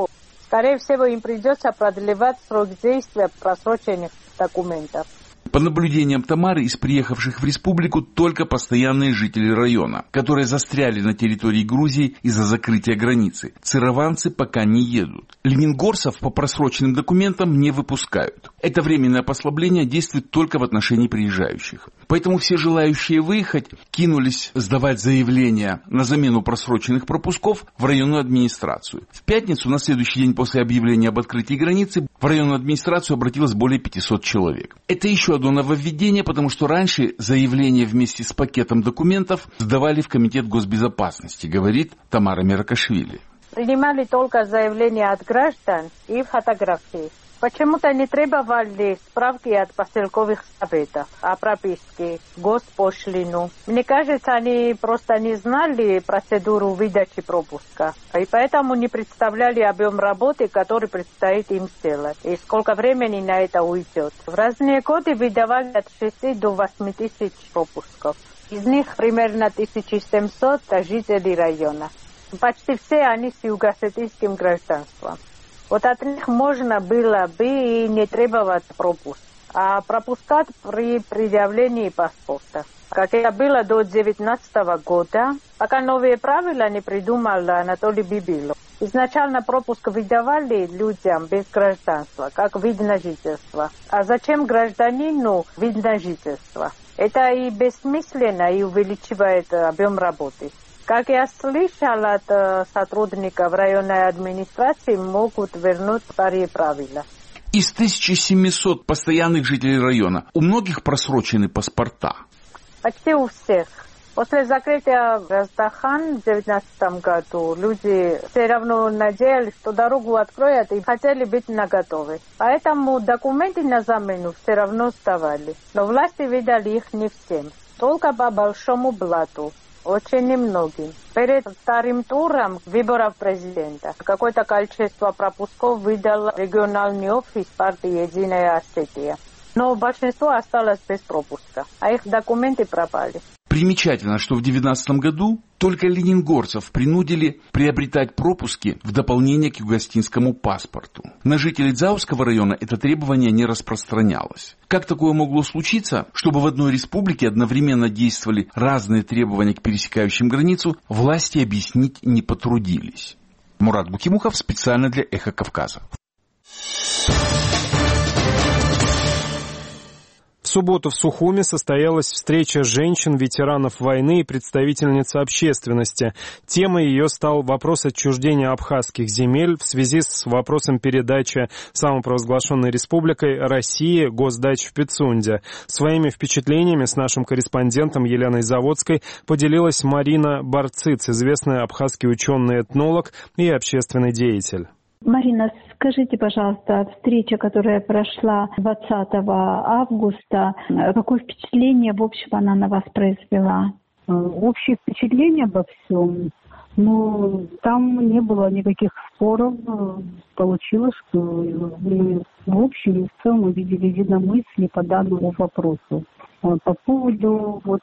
Speaker 15: Скорее всего, им придется продлевать срок действия просроченных документов.
Speaker 14: По наблюдениям Тамары, из приехавших в республику только постоянные жители района, которые застряли на территории Грузии из-за закрытия границы. Цированцы пока не едут. Ленингорцев по просроченным документам не выпускают. Это временное послабление действует только в отношении приезжающих. Поэтому все желающие выехать кинулись сдавать заявления на замену просроченных пропусков в районную администрацию. В пятницу, на следующий день после объявления об открытии границы, в районную администрацию обратилось более пятисот человек. Это еще одно нововведение, потому что раньше заявление вместе с пакетом документов сдавали в Комитет госбезопасности, говорит Тамара Меракашвили.
Speaker 15: Принимали только заявления от граждан и фотографии. Почему-то не требовали справки от поселковых советов о прописке, госпошлину. Мне кажется, они просто не знали процедуру выдачи пропуска. И поэтому не представляли объем работы, который предстоит им сделать. И сколько времени на это уйдет. В разные годы выдавали от шести до восьми тысяч пропусков. Из них примерно тысяча семьсот жителей района. Почти все они с юго-осетийским гражданством. Вот от них можно было бы и не требовать пропуск, а пропускать при предъявлении паспорта. Как это было до две тысячи девятнадцатого года, пока новые правила не придумал Анатолий Бибилов. Изначально пропуск выдавали людям без гражданства, как вид на жительство. А зачем гражданину вид на жительство? Это и бессмысленно, и увеличивает объем работы. Как я слышал от э, сотрудников районной администрации, могут вернуть старые правила.
Speaker 14: Из тысячи семисот постоянных жителей района у многих просрочены паспорта?
Speaker 15: Почти у всех. После закрытия Раздохан в две тысячи девятнадцатом году люди все равно надеялись, что дорогу откроют и хотели быть наготове. Поэтому документы на замену все равно сдавали. Но власти выдали их не всем, только по большому блату. Очень немногим. Перед вторым туром выборов президента какое-то количество пропусков выдал региональный офис партии «Единая Осетия». Но большинство осталось без пропуска, а их документы пропали.
Speaker 14: Примечательно, что в две тысячи девятнадцатом году только ленингорцев принудили приобретать пропуски в дополнение к югостинскому паспорту. На жителей Дзауского района это требование не распространялось. Как такое могло случиться, чтобы в одной республике одновременно действовали разные требования к пересекающим границу, власти объяснить не потрудились. Мурат Букимухов специально для «Эхо Кавказа».
Speaker 1: В субботу в Сухуми состоялась встреча женщин-ветеранов войны и представительниц общественности. Темой ее стал вопрос отчуждения абхазских земель в связи с вопросом передачи самопровозглашенной республикой России госдач в Пицунде. Своими впечатлениями с нашим корреспондентом Еленой Заводской поделилась Марина Барциц, известный абхазский ученый-этнолог и общественный деятель.
Speaker 16: Марина, скажите, пожалуйста, встреча, которая прошла двадцатого августа, какое впечатление, в общем, она на вас произвела?
Speaker 17: Общее впечатление обо всем. Ну, там не было никаких споров. Получилось, что мы в общем и в целом увидели единомыслие по данному вопросу. По поводу вот,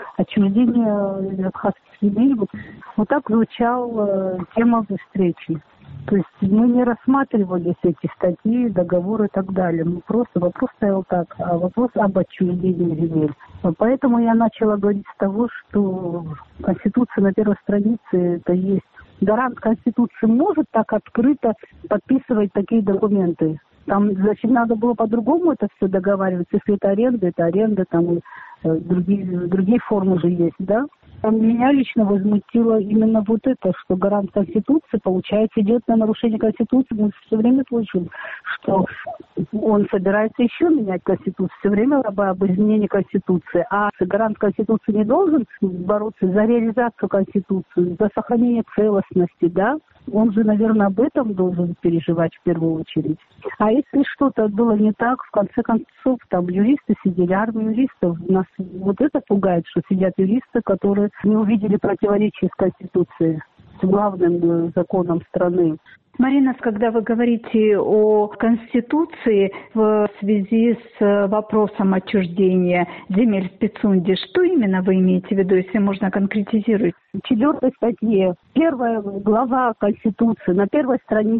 Speaker 17: отчуждения абхазских земель, вот, вот так звучала тема встречи. То есть мы не рассматривали эти статьи, договоры и так далее. Мы просто вопрос стоял так, а вопрос об отчуждении земель. Поэтому я начала говорить с того, что Конституция на первой странице это есть. Гарант Конституции может так открыто подписывать такие документы. Там, значит, надо было по-другому это все договариваться. Если это аренда, это аренда, там и другие, другие формы же есть, да? Меня лично возмутило именно вот это, что гарант Конституции, получается, идет на нарушение Конституции. Мы все время слышим, что он собирается еще менять Конституцию, все время об изменении Конституции. А гарант Конституции не должен бороться за реализацию Конституции, за сохранение целостности, да? Он же, наверное, об этом должен переживать в первую очередь. А если что-то было не так, в конце концов, там юристы сидели, армия юристов. Нас вот это пугает, что сидят юристы, которые не увидели противоречия с Конституцией, с главным законом страны.
Speaker 16: Марина, когда вы говорите о Конституции в связи с вопросом отчуждения земель в Пицунде, что именно вы имеете в виду, если можно конкретизировать?
Speaker 17: В четвертой статье, первая глава Конституции, на первой странице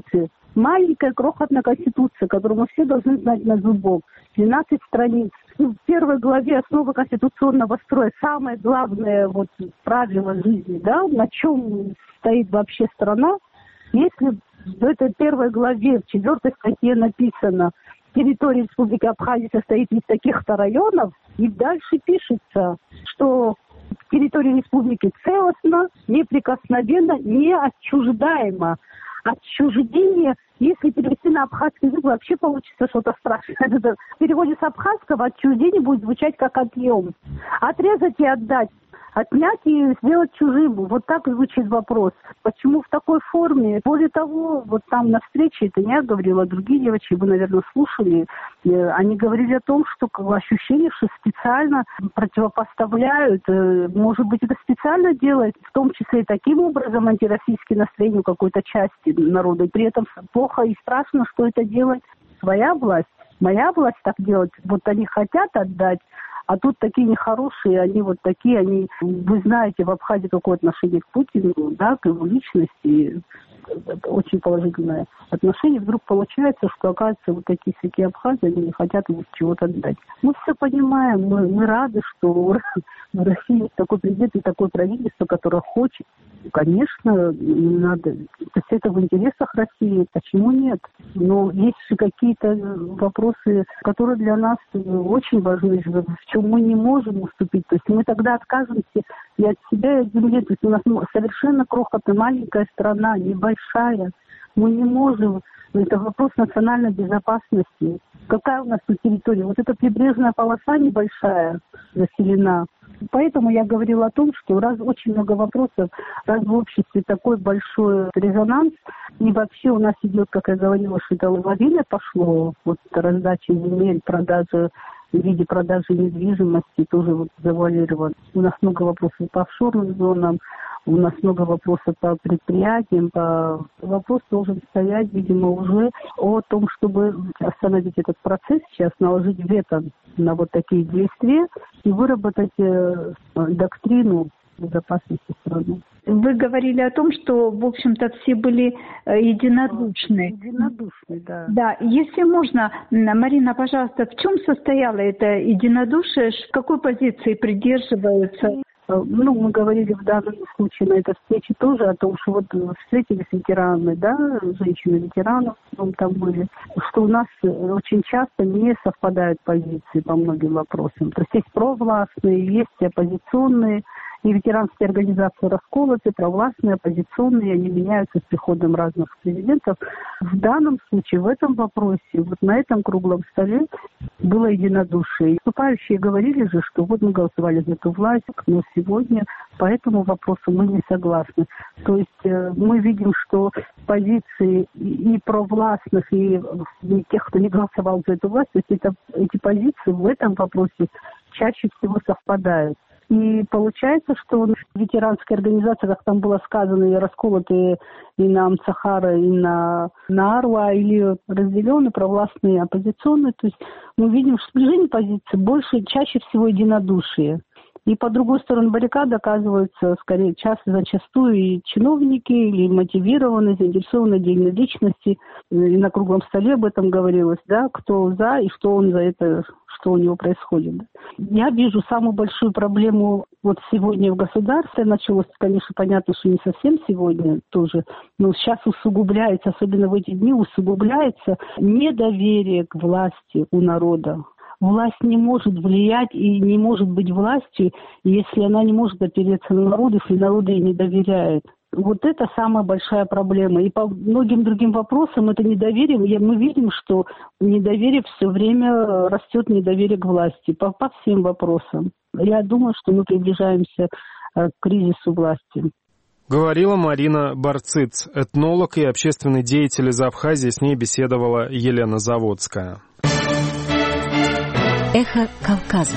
Speaker 17: Маленькая крохотная конституция, которую мы все должны знать на зубок. двенадцать страниц. В первой главе основы конституционного строя самое главное вот, правило жизни, да, на чем стоит вообще страна. Если в этой первой главе, в четвертой статье написано, территория Республики Абхазия состоит из таких-то районов, и дальше пишется, что территория республики целостна, неприкосновенна, неотчуждаема. Отчуждение, если перевести на абхазский язык, вообще получится что-то страшное. В переводе с абхазского отчуждение будет звучать как отъем. Отрезать и отдать. Отнять и сделать чужим. Вот так звучит вопрос. Почему в такой форме? Более того, вот там на встрече, это не я говорила, а другие девочки, вы, наверное, слушали, они говорили о том, что ощущение, что специально противопоставляют, может быть, это специально делает, в том числе и таким образом антироссийские настроения у какой-то части народа. И при этом плохо и страшно, что это делает своя власть. Моя власть так делать. Вот они хотят отдать. А тут такие нехорошие, они вот такие, они, вы знаете, в Абхазии какое отношение к Путину, да, к его личности, очень положительное отношение. Вдруг получается, что, оказывается, вот такие всякие абхазы, они не хотят ему чего-то отдать. Мы все понимаем, мы, мы рады, что в России есть такой президент и такое правительство, которое хочет. Конечно, надо. То есть это в интересах России, почему нет? Но есть же какие-то вопросы, которые для нас очень важны, в чем мы не можем уступить. То есть мы тогда откажемся и от себя, и от земли. То есть у нас совершенно крохотная, маленькая страна, небольшая. Мы не можем. Это вопрос национальной безопасности. Какая у нас тут территория? Вот эта прибрежная полоса небольшая заселена. Поэтому я говорила о том, что раз очень много вопросов, раз в обществе такой большой резонанс, и вообще у нас идет, как я говорила, что это лавина пошло, вот раздача земель, продажа в виде продажи недвижимости тоже вот завуалирован. У нас много вопросов по офшорным зонам, у нас много вопросов по предприятиям. По... Вопрос должен стоять, видимо, уже о том, чтобы остановить этот процесс сейчас, наложить вето на вот такие действия и выработать э, доктрину безопасности страны.
Speaker 16: Вы говорили о том, что, в общем-то, все были единодушны.
Speaker 17: Единодушны, да.
Speaker 16: Да, если можно, Марина, пожалуйста, в чем состояло это единодушие, какой позиции придерживаются?
Speaker 17: Ну, мы говорили в данном случае на этой встрече тоже о том, что вот встретились ветераны, да, женщины-ветеранов, там были, что у нас очень часто не совпадают позиции по многим вопросам. То есть есть провластные, есть оппозиционные, и ветеранские организации расколоты, провластные, оппозиционные, они меняются с приходом разных президентов. В данном случае, в этом вопросе, вот на этом круглом столе было единодушие. Выступающие говорили же, что вот мы голосовали за эту власть, но сегодня по этому вопросу мы не согласны. То есть э, мы видим, что позиции и провластных, и, и тех, кто не голосовал за эту власть, то есть это, эти позиции в этом вопросе чаще всего совпадают. И получается, что в ветеранской организации, как там было сказано, и расколоты и на Амцахара, и на, на Арва, или разделены провластные, оппозиционные. То есть мы видим, что сближение позиций больше, чаще всего единодушие. И по другой стороне баррикады оказываются, скорее, часто, зачастую и чиновники, или мотивированные, заинтересованные отдельные личности. И на круглом столе об этом говорилось, да, кто за и что он за это, что у него происходит. Я вижу самую большую проблему вот сегодня в государстве. Началось, конечно, понятно, что не совсем сегодня тоже, но сейчас усугубляется, особенно в эти дни, усугубляется недоверие к власти у народа. Власть не может влиять и не может быть властью, если она не может опереться на народ, если народ ей не доверяет. Вот это самая большая проблема. И по многим другим вопросам это недоверие. Мы видим, что недоверие все время растет, недоверие к власти. По, по всем вопросам. Я думаю, что мы приближаемся к кризису власти.
Speaker 1: Говорила Марина Барциц, этнолог и общественный деятель из Абхазии. С ней беседовала Елена Заводская.
Speaker 12: Эхо Кавказа.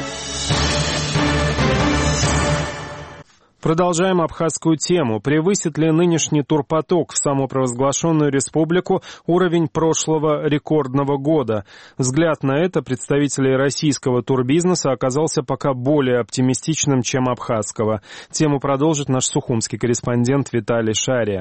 Speaker 1: Продолжаем абхазскую тему. Превысит ли нынешний турпоток в самопровозглашенную республику уровень прошлого рекордного года? Взгляд на это представителей российского турбизнеса оказался пока более оптимистичным, чем абхазского. Тему продолжит наш сухумский корреспондент Виталий Шария.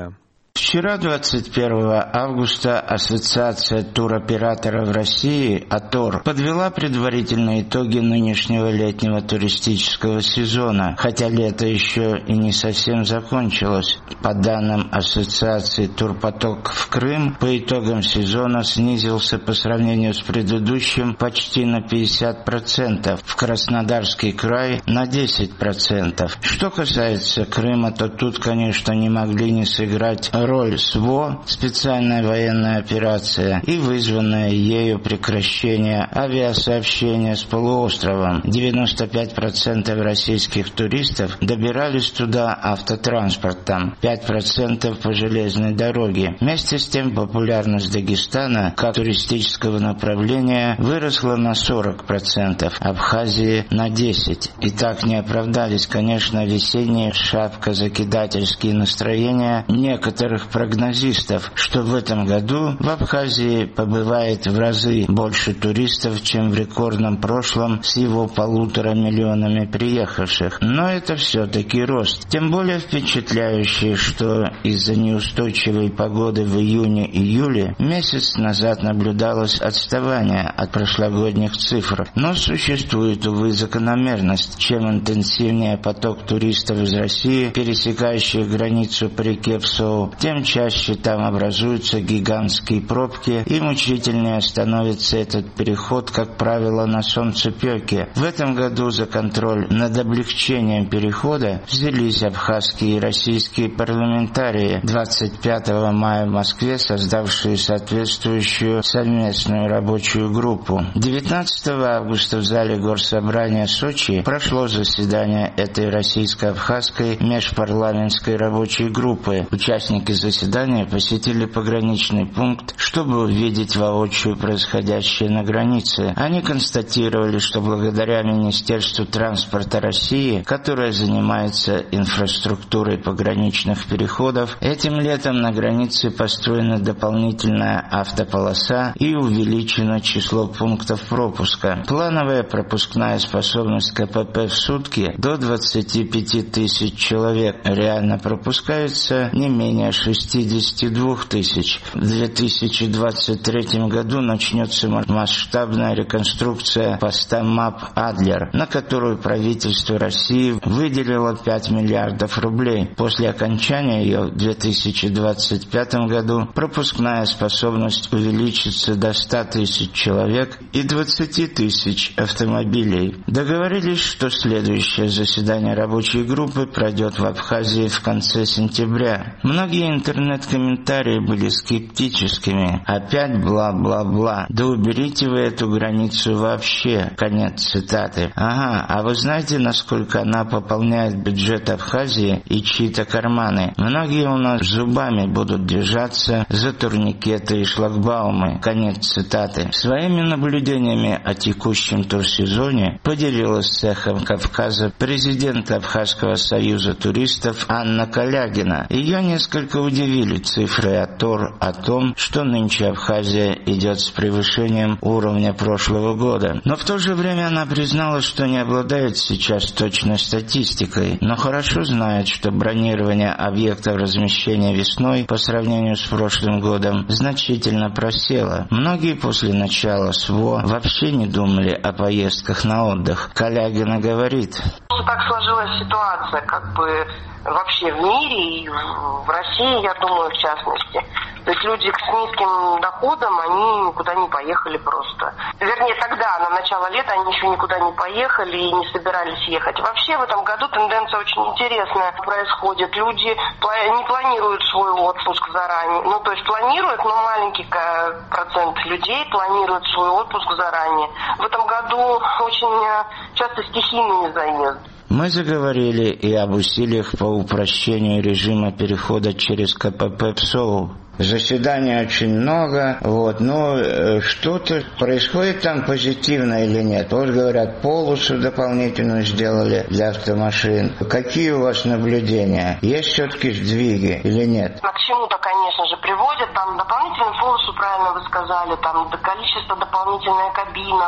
Speaker 18: Вчера, двадцать первого августа, Ассоциация туроператоров России АТОР подвела предварительные итоги нынешнего летнего туристического сезона, хотя лето еще и не совсем закончилось. По данным Ассоциации, турпоток в Крым по итогам сезона снизился по сравнению с предыдущим почти на пятьдесят процентов, в Краснодарский край на десять процентов. Что касается Крыма, то тут, конечно, не могли не сыграть роль СВО, специальная военная операция, и вызванное ею прекращение авиасообщения с полуостровом. девяносто пять процентов российских туристов добирались туда автотранспортом, пять процентов по железной дороге. Вместе с тем популярность Дагестана как туристического направления выросла на сорок процентов, Абхазии на десять процентов. И так не оправдались, конечно, весенние шапкозакидательские настроения некоторых прогнозистов, что в этом году в Абхазии побывает в разы больше туристов, чем в рекордном прошлом с его полутора миллионами приехавших. Но это все-таки рост. Тем более впечатляющий, что из-за неустойчивой погоды в июне-июле месяц назад наблюдалось отставание от прошлогодних цифр. Но существует, увы, закономерность. Чем интенсивнее поток туристов из России, пересекающих границу по реке Псоу, тем чаще там образуются гигантские пробки, и мучительнее становится этот переход, как правило, на солнцепёке. В этом году за контроль над облегчением перехода взялись абхазские и российские парламентарии, двадцать пятого мая в Москве создавшие соответствующую совместную рабочую группу. девятнадцатого августа в зале Горсобрания Сочи прошло заседание этой российско-абхазской межпарламентской рабочей группы. Участники заседания посетили пограничный пункт, чтобы увидеть воочию происходящее на границе. Они констатировали, что благодаря Министерству транспорта России, которое занимается инфраструктурой пограничных переходов, этим летом на границе построена дополнительная автополоса и увеличено число пунктов пропуска. Плановая пропускная способность КПП в сутки до двадцати пяти тысяч человек. Реально пропускается не менее шестидесяти двух тысяч. В две тысячи двадцать третьем году начнется масштабная реконструкция поста МАП «Адлер», на которую правительство России выделило пять миллиардов рублей. После окончания ее в две тысячи двадцать пятом году пропускная способность увеличится до ста тысяч человек и двадцати тысяч автомобилей. Договорились, что следующее заседание рабочей группы пройдет в Абхазии в конце сентября. Многие интернет-комментарии были скептическими. Опять бла-бла-бла. Да уберите вы эту границу вообще. Конец цитаты. Ага, а вы знаете, насколько она пополняет бюджет Абхазии и чьи-то карманы? Многие у нас зубами будут держаться за турникеты и шлагбаумы. Конец цитаты. Своими наблюдениями о текущем турсезоне поделилась с «Эхом Кавказа» президент Абхазского союза туристов Анна Калягина. Ее несколько удивили цифры АТОР о том, что нынче Абхазия идет с превышением уровня прошлого года. Но в то же время она признала, что не обладает сейчас точной статистикой, но хорошо знает, что бронирование объектов размещения весной по сравнению с прошлым годом значительно просело. Многие после начала СВО вообще не думали о поездках на отдых. Калягина говорит:
Speaker 19: так сложилась ситуация, как бы вообще в мире и в России, я думаю, в частности. То есть люди с низким доходом, они никуда не поехали просто. Вернее, тогда, на начало лета, они еще никуда не поехали и не собирались ехать. Вообще в этом году тенденция очень интересная происходит. Люди не планируют свой отпуск заранее. Ну, то есть планируют, но маленький процент людей планируют свой отпуск заранее. В этом году очень часто стихийный заезд.
Speaker 18: Мы заговорили и об усилиях по упрощению режима перехода через КПП Псоу. Заседаний очень много, вот, но э, что-то происходит там позитивно или нет? Вот говорят, полосу дополнительную сделали для автомашин. Какие у вас наблюдения? Есть все-таки сдвиги или нет?
Speaker 19: К чему-то, конечно же, приводят. Там дополнительную полосу, правильно вы сказали, там количество дополнительная кабина.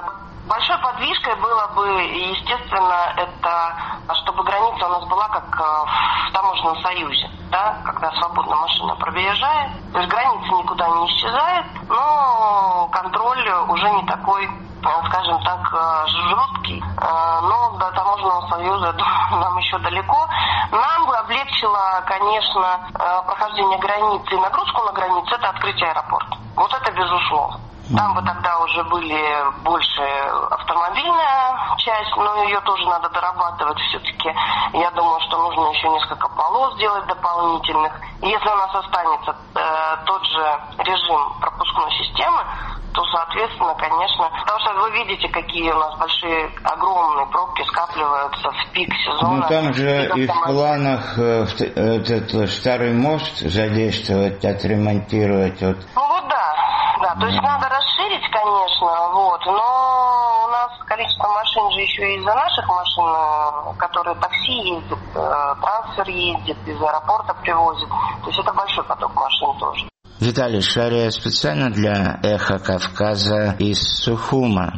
Speaker 19: Большой подвижкой было бы, естественно, это чтобы граница у нас была как в таможенном союзе, да, когда свободно машина проезжает. То есть граница никуда не исчезает, но контроль уже не такой, скажем так, жесткий. Но до таможенного союза нам еще далеко. Нам бы облегчило, конечно, прохождение границы и нагрузку на границе, это открытие аэропорта. Вот это безусловно. Там бы тогда уже были больше автомобильная часть, но ее тоже надо дорабатывать все-таки. Я думаю, что нужно еще несколько полос сделать дополнительных. Если у нас останется э, тот же режим пропускной системы, то, соответственно, конечно, потому что вы видите, какие у нас большие, огромные пробки скапливаются в пик сезона.
Speaker 18: Ну, там же и в планах э, этот старый мост задействовать, отремонтировать. Вот.
Speaker 19: Ну вот да. Да, то есть надо расширить, конечно, вот, но у нас количество машин же еще из-за наших машин, которые такси ездят, трансфер ездит, из аэропорта привозят. То есть это большой поток машин тоже.
Speaker 18: Виталий Шария специально для «Эхо Кавказа» из Сухума.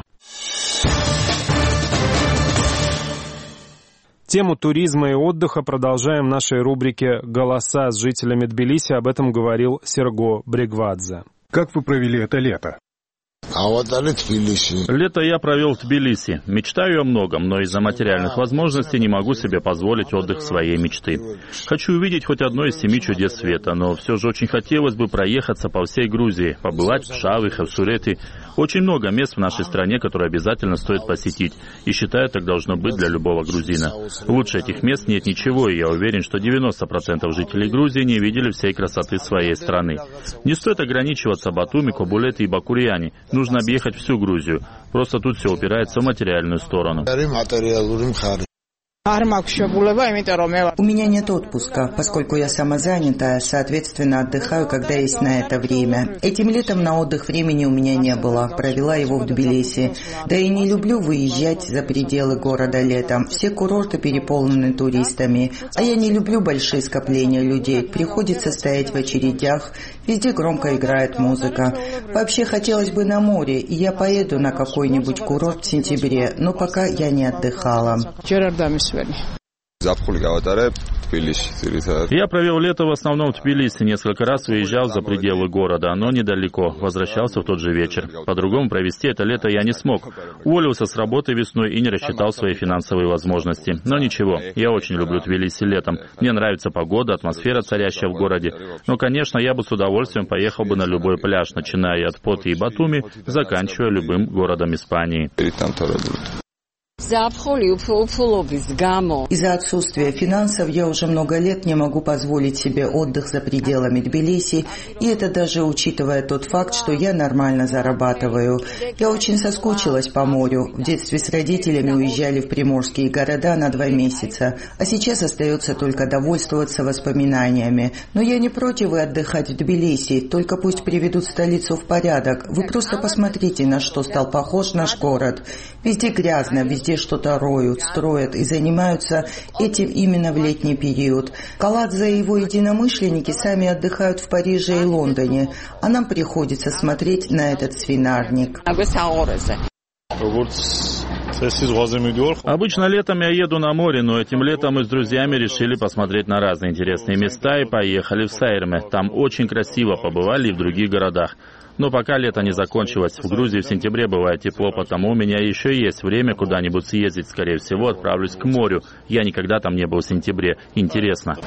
Speaker 1: Тему туризма и отдыха продолжаем в нашей рубрике «Голоса» с жителями Тбилиси. Об этом говорил Серго Брегвадзе.
Speaker 11: Как вы провели это лето?
Speaker 20: Лето я провел в Тбилиси. Мечтаю о многом, но из-за материальных возможностей не могу себе позволить отдых своей мечты. Хочу увидеть хоть одно из семи чудес света, но все же очень хотелось бы проехаться по всей Грузии, побывать в Шаве, Хавсурете. Очень много мест в нашей стране, которые обязательно стоит посетить. И считаю, так должно быть для любого грузина. Лучше этих мест нет ничего, и я уверен, что девяносто процентов жителей Грузии не видели всей красоты своей страны. Не стоит ограничиваться Батуми, Кобулеты и Бакурьяни. Нужно объехать всю Грузию. Просто тут все упирается в материальную сторону.
Speaker 13: У меня нет отпуска, поскольку я самозанятая, соответственно, отдыхаю, когда есть на это время. Этим летом на отдых времени у меня не было, провела его в Тбилиси. Да и не люблю выезжать за пределы города летом. Все курорты переполнены туристами, а я не люблю большие скопления людей. Приходится стоять в очередях, везде громко играет музыка. Вообще хотелось бы на море, и я поеду на какой-нибудь курорт в сентябре, но пока я не отдыхала.
Speaker 20: Я провел лето в основном в Тбилиси, несколько раз выезжал за пределы города, но недалеко, возвращался в тот же вечер. По-другому провести это лето я не смог. Уволился с работы весной и не рассчитал свои финансовые возможности. Но ничего, я очень люблю Тбилиси летом. Мне нравится погода, атмосфера, царящая в городе. Но, конечно, я бы с удовольствием поехал бы на любой пляж, начиная от Поты и Батуми, заканчивая любым городом Испании.
Speaker 13: Из-за отсутствия финансов я уже много лет не могу позволить себе отдых за пределами Тбилиси, и это даже учитывая тот факт, что я нормально зарабатываю. Я очень соскучилась по морю. В детстве с родителями уезжали в приморские города на два месяца, а сейчас остается только довольствоваться воспоминаниями. Но я не против и отдыхать в Тбилиси, только пусть приведут столицу в порядок. Вы просто посмотрите, на что стал похож наш город. Везде грязно, везде что-то роют, строят и занимаются этим именно в летний период. Каладзе и его единомышленники сами отдыхают в Париже и Лондоне, а нам приходится смотреть на этот свинарник.
Speaker 20: Обычно летом я еду на море, но этим летом мы с друзьями решили посмотреть на разные интересные места и поехали в Сайрме. Там очень красиво, побывали и в других городах. Но пока лето не закончилось, в Грузии в сентябре бывает тепло, потому у меня еще есть время куда-нибудь съездить. Скорее всего, отправлюсь к морю. Я никогда там не был в сентябре. Интересно.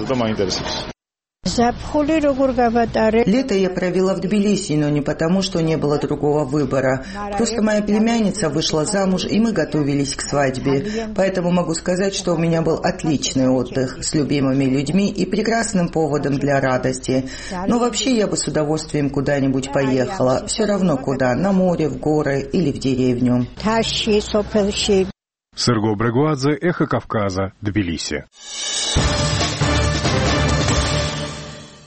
Speaker 13: Лето я провела в Тбилиси, но не потому, что не было другого выбора. Просто моя племянница вышла замуж, и мы готовились к свадьбе. Поэтому могу сказать, что у меня был отличный отдых с любимыми людьми и прекрасным поводом для радости. Но вообще я бы с удовольствием куда-нибудь поехала. Все равно куда, на море, в горы или в деревню.
Speaker 11: Серго Брегвадзе, «Эхо Кавказа», Тбилиси.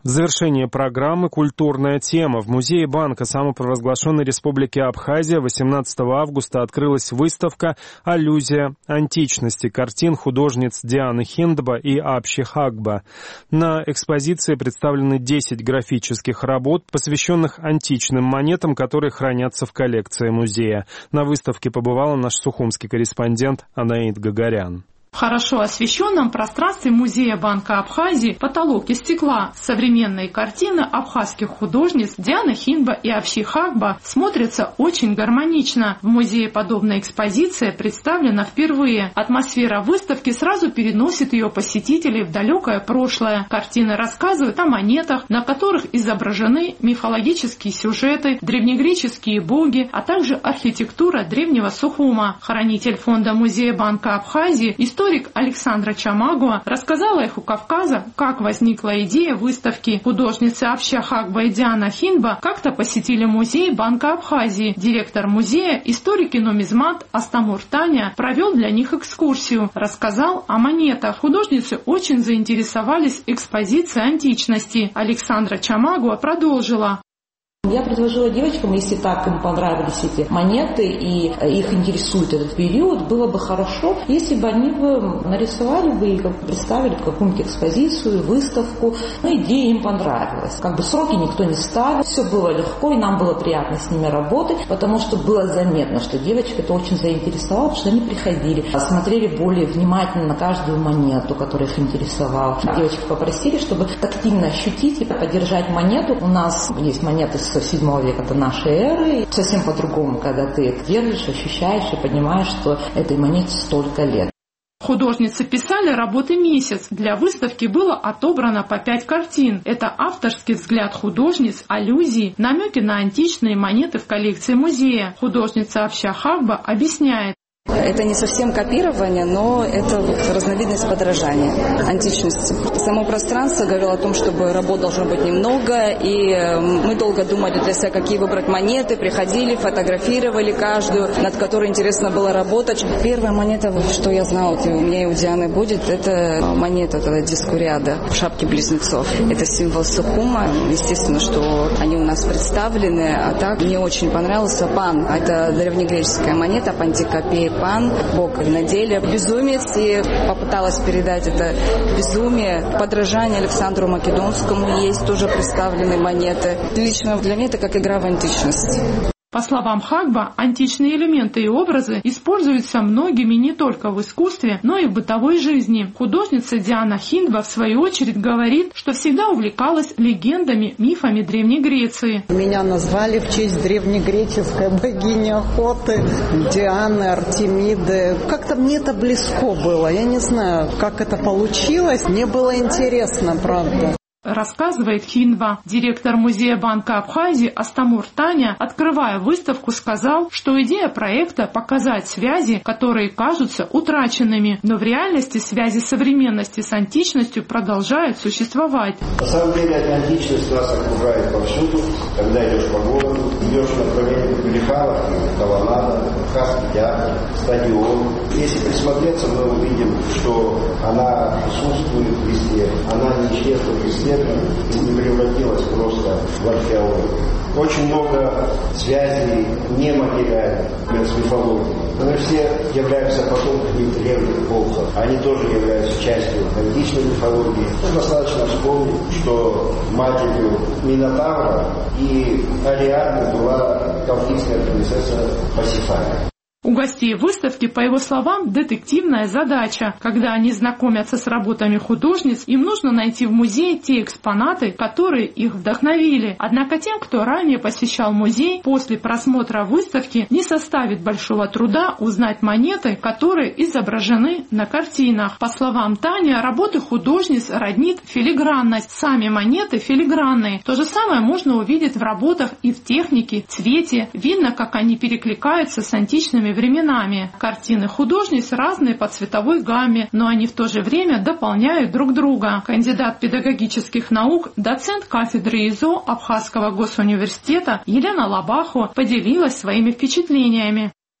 Speaker 1: В завершение программы «Культурная тема». В музее банка самопровозглашенной Республики Абхазия восемнадцатого августа открылась выставка «Аллюзия античности» картин художниц Дианы Хиндба и Апши Хагба. На экспозиции представлены десять графических работ, посвященных античным монетам, которые хранятся в коллекции музея. На выставке побывала наш сухумский корреспондент Анаид Гагарян.
Speaker 21: В хорошо освещенном пространстве музея Банка Абхазии потолок из стекла. Современные картины абхазских художниц Дианы Хиндба и Апши Хагба смотрятся очень гармонично. В музее подобная экспозиция представлена впервые. Атмосфера выставки сразу переносит ее посетителей в далекое прошлое. Картины рассказывают о монетах, на которых изображены мифологические сюжеты, древнегреческие боги, а также архитектура древнего Сухума. Хранитель фонда музея Банка Абхазии, историк Историк Александра Чамагуа рассказала эху Кавказа, как возникла идея выставки. Художницы Апши Хагба и Диана Хиндба как-то посетили музей Банка Абхазии. Директор музея, историк и нумизмат Астамур Таня, провел для них экскурсию, рассказал о монетах. Художницы очень заинтересовались экспозицией античности. Александра Чамагуа продолжила.
Speaker 22: Я предложила девочкам, если так им понравились эти монеты и их интересует этот период, было бы хорошо, если бы они бы нарисовали бы и представили какую-нибудь экспозицию, выставку. Но идея им понравилась. Как бы сроки никто не ставил, все было легко, и нам было приятно с ними работать, потому что было заметно, что девочки это очень заинтересовало, потому что они приходили, смотрели более внимательно на каждую монету, которая их интересовала. Девочки попросили, чтобы тактильно ощутить и поддержать монету. У нас есть монеты с седьмого века до нашей эры. Совсем по-другому, когда ты это держишь, ощущаешь и понимаешь, что этой монете столько лет.
Speaker 21: Художницы писали работы месяц. Для выставки было отобрано по пять картин. Это авторский взгляд художниц, аллюзии, намеки на античные монеты в коллекции музея. Художница Апши Хагба объясняет.
Speaker 23: Это не совсем копирование, но это вот разновидность подражания античности. Само пространство говорило о том, чтобы работ должно быть немного, и мы долго думали для себя, какие выбрать монеты, приходили, фотографировали каждую, над которой интересно было работать. Первая монета, что я знала, у меня и у Дианы будет, это монета этого дискуриада в шапке близнецов. Это символ Сухума. Естественно, что они у нас представлены, а так мне очень понравился пан. Это древнегреческая монета, пантикопей. Пан, бог виноделия, безумец, и попыталась передать это безумие. Подражание Александру Македонскому есть, тоже представлены монеты. Лично для меня это как игра в античность.
Speaker 21: По словам Хагба, античные элементы и образы используются многими не только в искусстве, но и в бытовой жизни. Художница Диана Хиндба, в свою очередь, говорит, что всегда увлекалась легендами, мифами Древней Греции.
Speaker 24: Меня назвали в честь древнегреческой богини охоты, Дианы, Артемиды. Как-то мне это близко было. Я не знаю, как это получилось. Мне было интересно, правда.
Speaker 21: Рассказывает Хиндба. Директор музея Банка Абхазии Астамур Таня, открывая выставку, сказал, что идея проекта показать связи, которые кажутся утраченными, но в реальности связи современности с античностью продолжают существовать.
Speaker 25: На самом деле античность нас окружает повсюду, когда идешь по городу, идешь в направлении Велихала, Колоннада, Абхазский театр, стадион. Если присмотреться, мы увидим, что она присутствует везде, она не исчезла везде, и не превратилась просто в археологию. Очень много связей нематериальных с мифологией. Мы все являемся потомками древних богов. Они тоже являются частью античной мифологии. Ну, достаточно вспомнить, что матерью Минотавра и Ариадны была колхидская принцесса Пасифая.
Speaker 21: У гостей выставки, по его словам, детективная задача. Когда они знакомятся с работами художниц, им нужно найти в музее те экспонаты, которые их вдохновили. Однако тем, кто ранее посещал музей, после просмотра выставки не составит большого труда узнать монеты, которые изображены на картинах. По словам Тани, работы художниц роднит филигранность. Сами монеты филигранные. То же самое можно увидеть в работах и в технике, цвете. Видно, как они перекликаются с античными временами. Картины художниц разные по цветовой гамме, но они в то же время дополняют друг друга. Кандидат педагогических наук, доцент кафедры ИЗО Абхазского госуниверситета Елена Лабахо поделилась своими впечатлениями.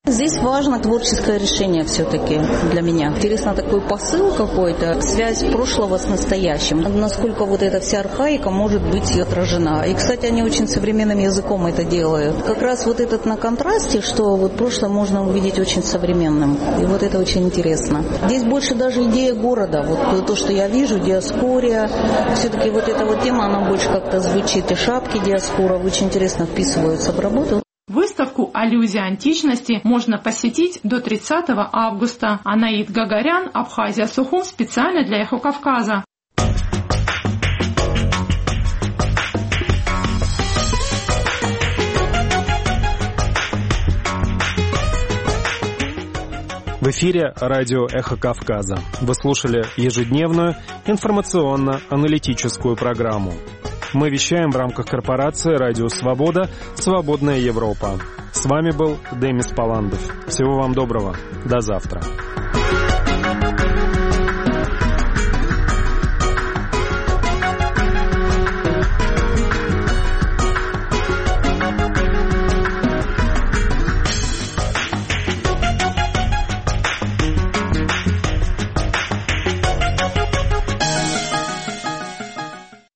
Speaker 23: Здесь важно творческое решение все-таки для меня. Интересно такой посыл какой-то, связь прошлого с настоящим. Насколько вот эта вся архаика может быть отражена. И, кстати, они очень современным языком это делают. Как раз вот этот на контрасте, что вот прошлое можно увидеть очень современным. И вот это очень интересно. Здесь больше даже идея города. Вот то, что я вижу, диаспория. Все-таки вот эта вот тема, она больше как-то звучит. И шапки диаспора очень интересно вписываются в работу.
Speaker 21: Выставку «Аллюзия античности» можно посетить до тридцатого августа. Анаит Гагарян, Абхазия, Сухум, специально для «Эхо Кавказа».
Speaker 1: В эфире радио «Эхо Кавказа». Вы слушали ежедневную информационно-аналитическую программу. Мы вещаем в рамках корпорации «Радио Свобода. Свободная Европа». С вами был Демис Паландов. Всего вам доброго. До завтра.